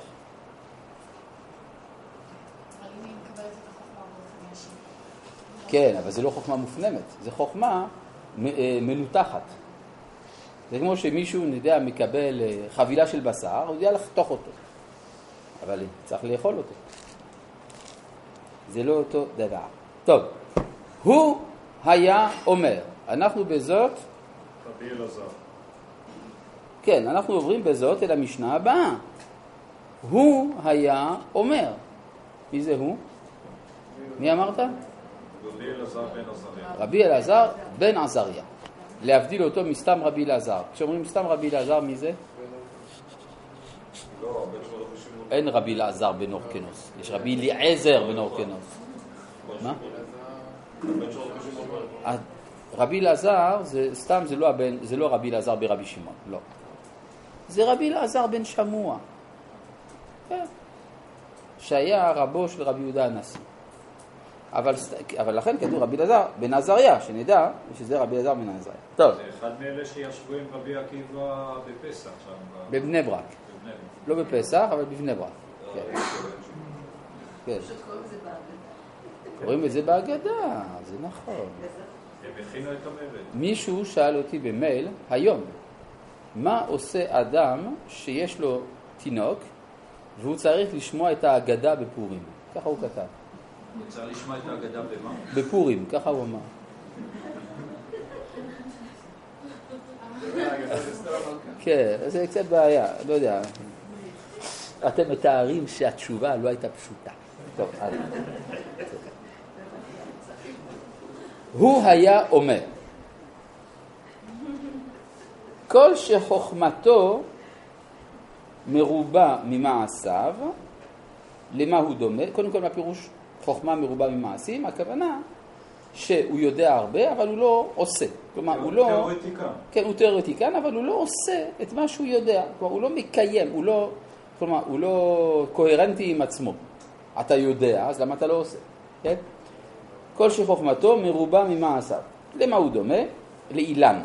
אם היא מקבלת את החוכמה באופן ישיר. כן, אבל זה לא חוכמה מופנמת. זה חוכמה מנותחת. זה כמו שמישהו, נדע, מקבל חבילה של בשר, הוא יודע לחתוך אותו. אבל צריך לאכול אותו. זה לא אותו דבר. טוב, הוא היה אומר, אנחנו בזאת... רבי אלעזר. כן, אנחנו עוברים בזאת אל המשנה הבאה. הוא היה אומר. מי זה הוא? מי אמרת? רבי אלעזר בן עזריה. רבי אלעזר בן עזריה. להבדיל אותו מסתם רבי אלעזר. כשאומרים סתם רבי אלעזר, מי זה? אין רבי אלעזר בן אורקנוס. יש רבי אליעזר בן אורקנוס. מה? רבי אלעזר, זה סתם, זה לא רבי אלעזר ברבי שמעון. לא. זה רבי אלעזר בן שמוע. כן. שהיה רבו של רבי יהודה הנשיא. אבל לכן כתוב רבי אלעזר בן עזריה, שנדע שזה רבי אלעזר בן עזריה. טוב. זה אחד מאלה שישבו עם רבי עקיבא בפסח שם. בבני ברק. לא בפסח, אבל בבני ברק. כן. פשוט קוראים לזה באגדה. קוראים את זה באגדה, זה נכון. הם הכינו את המרד. מישהו שאל אותי במייל היום, מה עושה אדם שיש לו תינוק והוא צריך לשמוע את האגדה בפורים? ככה הוא כתב. הוא צריך לשמוע את האגדה במה? בפורים, ככה הוא אמר. כן, זה קצת בעיה, לא יודע. אתם מתארים שהתשובה לא הייתה פשוטה. טוב, הוא היה אומר, כל שחוכמתו מרובה ממעשיו, למה הוא דומה? קודם כל, מה פירוש חוכמה מרובה ממעשים? הכוונה שהוא יודע הרבה, אבל הוא לא עושה. כלומר, הוא לא... תיאורטיקן. כן, הוא תיאורטיקן, אבל הוא לא עושה את מה שהוא יודע. כלומר, הוא לא מקיים, כלומר, הוא לא קוהרנטי עם עצמו. אתה יודע, אז למה אתה לא עושה? כן? כל שחוכמתו מרובה ממעשיו. למה הוא דומה? לאילן.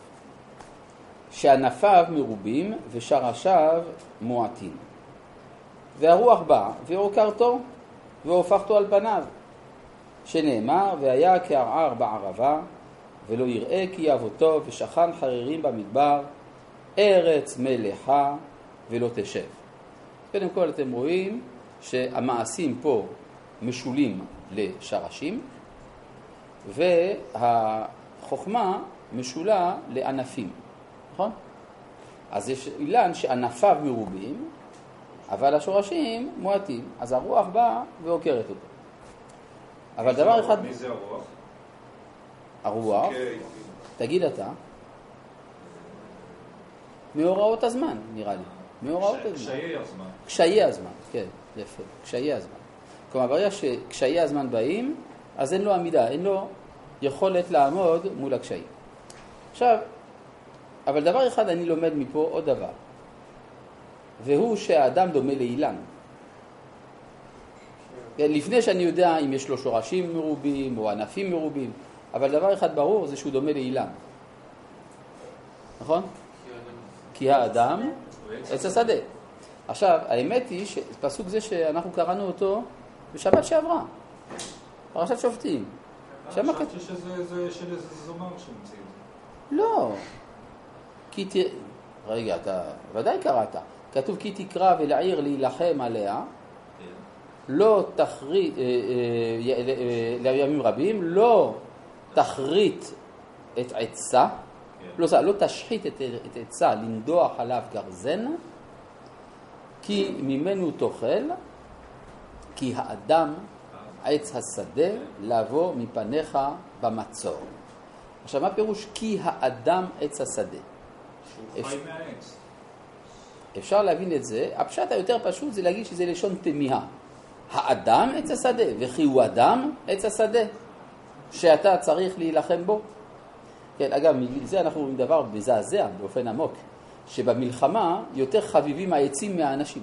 שענפיו מרובים ושרשיו מועטים. והרוח באה ועוקרתו והופכתו על פניו. שנאמר, והיה כערער בערבה, ולא יראה כי אבותו, ושכן חרירים במדבר, ארץ מלחה ולא תשב. קודם כל אתם רואים שהמעשים פה משולים לשרשים, והחוכמה משולה לענפים. נכון? אז יש אילן שענפיו מרובים, אבל השורשים מועטים. אז הרוח באה ועוקרת אותו. אבל דבר אחד... מי זה הרוח? הרוח, תגיד אתה, מאורעות הזמן, נראה לי. מאורעות הזמן. קשיי הזמן. קשיי הזמן, כן, יפה. קשיי הזמן. כלומר, ברגע שקשיי הזמן באים, אז אין לו עמידה, אין לו יכולת לעמוד מול הקשיים. עכשיו, אבל דבר אחד אני לומד מפה עוד דבר, והוא שהאדם דומה לאילן. לפני שאני יודע אם יש לו שורשים מרובים או ענפים מרובים, אבל דבר אחד ברור זה שהוא דומה לאילן. נכון? כי האדם עץ השדה. עכשיו, האמת היא שפסוק זה שאנחנו קראנו אותו בשבת שעברה, פרשת שופטים. חשבתי שזה של איזה זומר שמציעים. לא. רגע, אתה ודאי קראת. כתוב כי תקרא ולעיר להילחם עליה, לא תחריט, לימים רבים, לא תחריט את עצה, לא תשחית את עצה, לנדוח עליו גרזן, כי ממנו תאכל, כי האדם עץ השדה לבוא מפניך במצור. עכשיו, מה פירוש כי האדם עץ השדה? שהוא חי מהעץ. אפשר להבין את זה. הפשט היותר פשוט זה להגיד שזה לשון תמיהה. האדם עץ השדה, וכי הוא אדם עץ השדה, שאתה צריך להילחם בו. כן, אגב, מגיל זה אנחנו רואים דבר מזעזע באופן עמוק, שבמלחמה יותר חביבים העצים מהאנשים.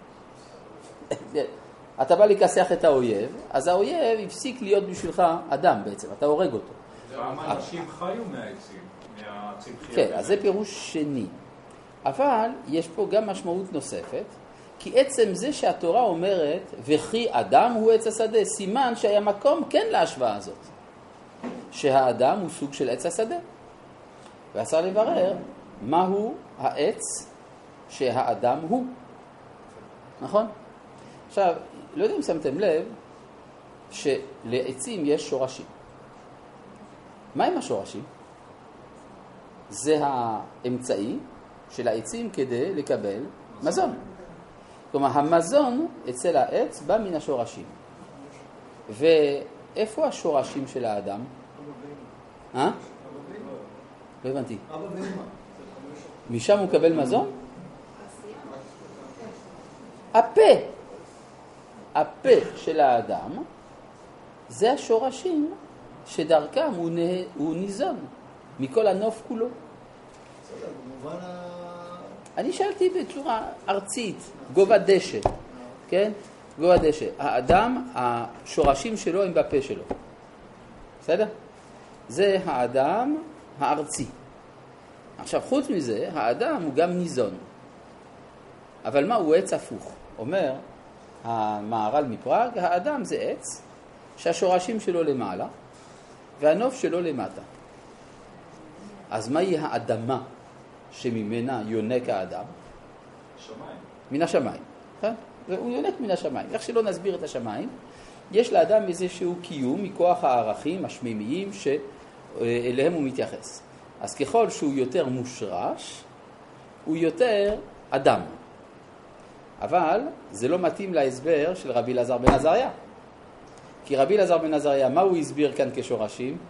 אתה בא לכסח את האויב, אז האויב הפסיק להיות בשבילך אדם בעצם, אתה הורג אותו. כמה אנשים חיו מהעצים, מהצמחיה. כן, אז זה פירוש שני. אבל יש פה גם משמעות נוספת, כי עצם זה שהתורה אומרת, וכי אדם הוא עץ השדה, סימן שהיה מקום כן להשוואה הזאת, שהאדם הוא סוג של עץ השדה. ועשה לברר מהו העץ שהאדם הוא. נכון? עכשיו, לא יודע אם שמתם לב שלעצים יש שורשים. מה עם השורשים? זה האמצעי של העצים כדי לקבל מזון. כלומר, המזון אצל העץ בא מן השורשים. ואיפה השורשים של האדם? לא הבנתי. משם הוא קבל מזון? הפה של האדם זה השורשים שדרכם הוא ניזון מכל הנוף כולו. במובן אני שאלתי בצורה ארצית, גובה דשא, כן? גובה דשא. האדם, השורשים שלו הם בפה שלו. בסדר? זה האדם הארצי. עכשיו, חוץ מזה, האדם הוא גם ניזון. אבל מה? הוא עץ הפוך. אומר המהר"ל מפראג, האדם זה עץ שהשורשים שלו למעלה והנוף שלו למטה. אז מהי האדמה שממנה יונק האדם? שמיים. מן השמיים. הוא יונק מן השמיים. איך שלא נסביר את השמיים, יש לאדם איזשהו קיום מכוח הערכים השמימיים שאליהם הוא מתייחס. אז ככל שהוא יותר מושרש, הוא יותר אדם. אבל זה לא מתאים להסבר של רבי אלעזר בן עזריה. כי רבי אלעזר בן עזריה, מה הוא הסביר כאן כשורשים?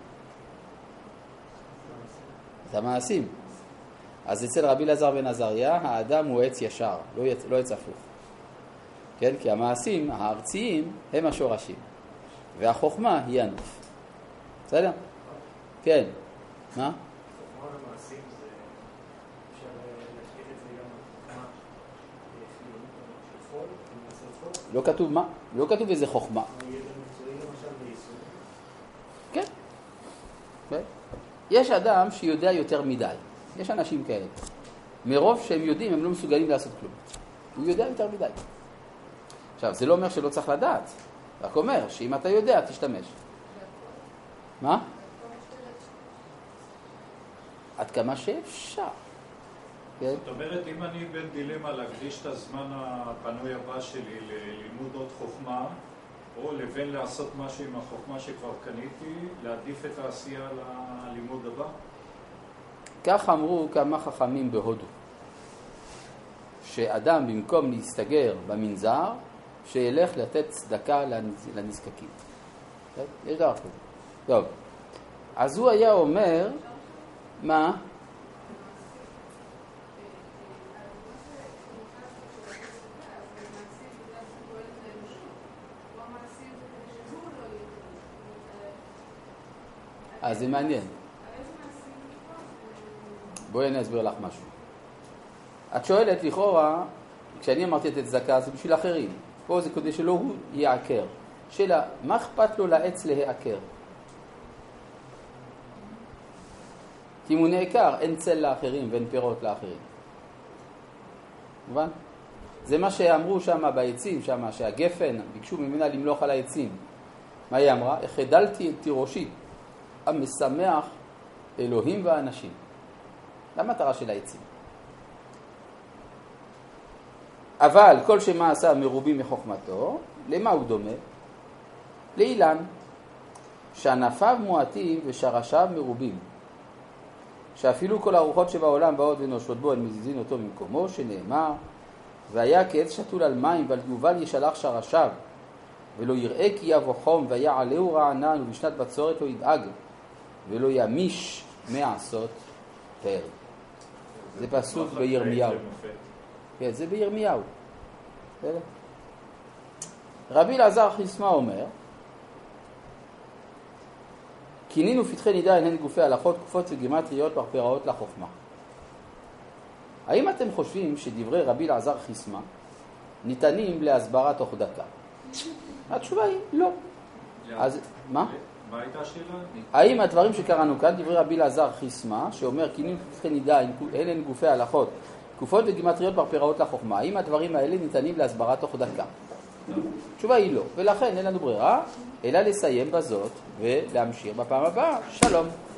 זה המעשים. אז אצל רבי אלעזר בן עזריה, האדם הוא עץ ישר, לא עץ הפוך. כן? כי המעשים הארציים הם השורשים. והחוכמה היא הנוף. בסדר? כן. מה? חוכמה ומעשים זה... אפשר להשקיט את זה גם חוכמה של חול, מעשה חול. לא כתוב מה? לא כתוב איזה חוכמה. ידע מקצועי למשל ביישום. כן. יש אדם שיודע יותר מדי. יש אנשים כאלה. מרוב שהם יודעים, הם לא מסוגלים לעשות כלום. הוא יודע יותר מדי. עכשיו, זה לא אומר שלא צריך לדעת. רק אומר שאם אתה יודע, תשתמש. מה? עד כמה שאפשר. כן? זאת אומרת, אם אני בין דילמה להקדיש את הזמן הפנוי הבא שלי ללימוד עוד חוכמה, או לבין לעשות משהו עם החוכמה שכבר קניתי, להעדיף את העשייה ללימוד הבא? כך אמרו כמה חכמים בהודו. שאדם במקום להסתגר במנזר, שילך לתת צדקה לנזקקים. יש דבר כזה. טוב. אז הוא היה אומר, מה? אז זה מעניין. בואי אני אסביר לך משהו. את שואלת לכאורה, כשאני אמרתי את הצדקה, זה בשביל אחרים. פה זה כדי שלא הוא יעקר. שאלה, מה אכפת לו לעץ להיעקר? כי אם הוא נעקר, אין צל לאחרים ואין פירות לאחרים. מובן? זה מה שאמרו שם בעצים, שם שהגפן, ביקשו ממנה למלוך על העצים. מה היא אמרה? החדלתי את תירושי, המשמח אלוהים ואנשים. זה המטרה של העצים. אבל כל שמה עשה מרובים מחוכמתו, למה הוא דומה? לאילן, שענפיו מועטים ושרשיו מרובים. שאפילו כל הרוחות שבעולם באות ונושבות בו, הן מזיזין אותו ממקומו, שנאמר, והיה כעץ שתול על מים, ועל יובל ישלח שרשיו, ולא יראה כי יבוא חום, ויעלהו רענן, ובשנת בצורת לא ידאג, ולא ימיש מעשות פר. זה פסוק בירמיהו. כן, זה בירמיהו. רבי אלעזר חיסמה אומר, כינינו פתחי נידה הן גופי הלכות, תקופות וגימטריות פרפראות לחוכמה. האם אתם חושבים שדברי רבי אלעזר חיסמה ניתנים להסברה תוך דקה? התשובה היא לא. אז מה? מה הייתה השאלה? האם הדברים שקראנו כאן, דברי רבי אלעזר חיסמה, שאומר כינינו פתחי נידה הן גופי הלכות, תקופות וגימטריות פרפראות לחוכמה, האם הדברים האלה ניתנים להסברה תוך דקה? התשובה היא לא, ולכן אין לנו ברירה אלא לסיים בזאת ולהמשיך בפעם הבאה. שלום.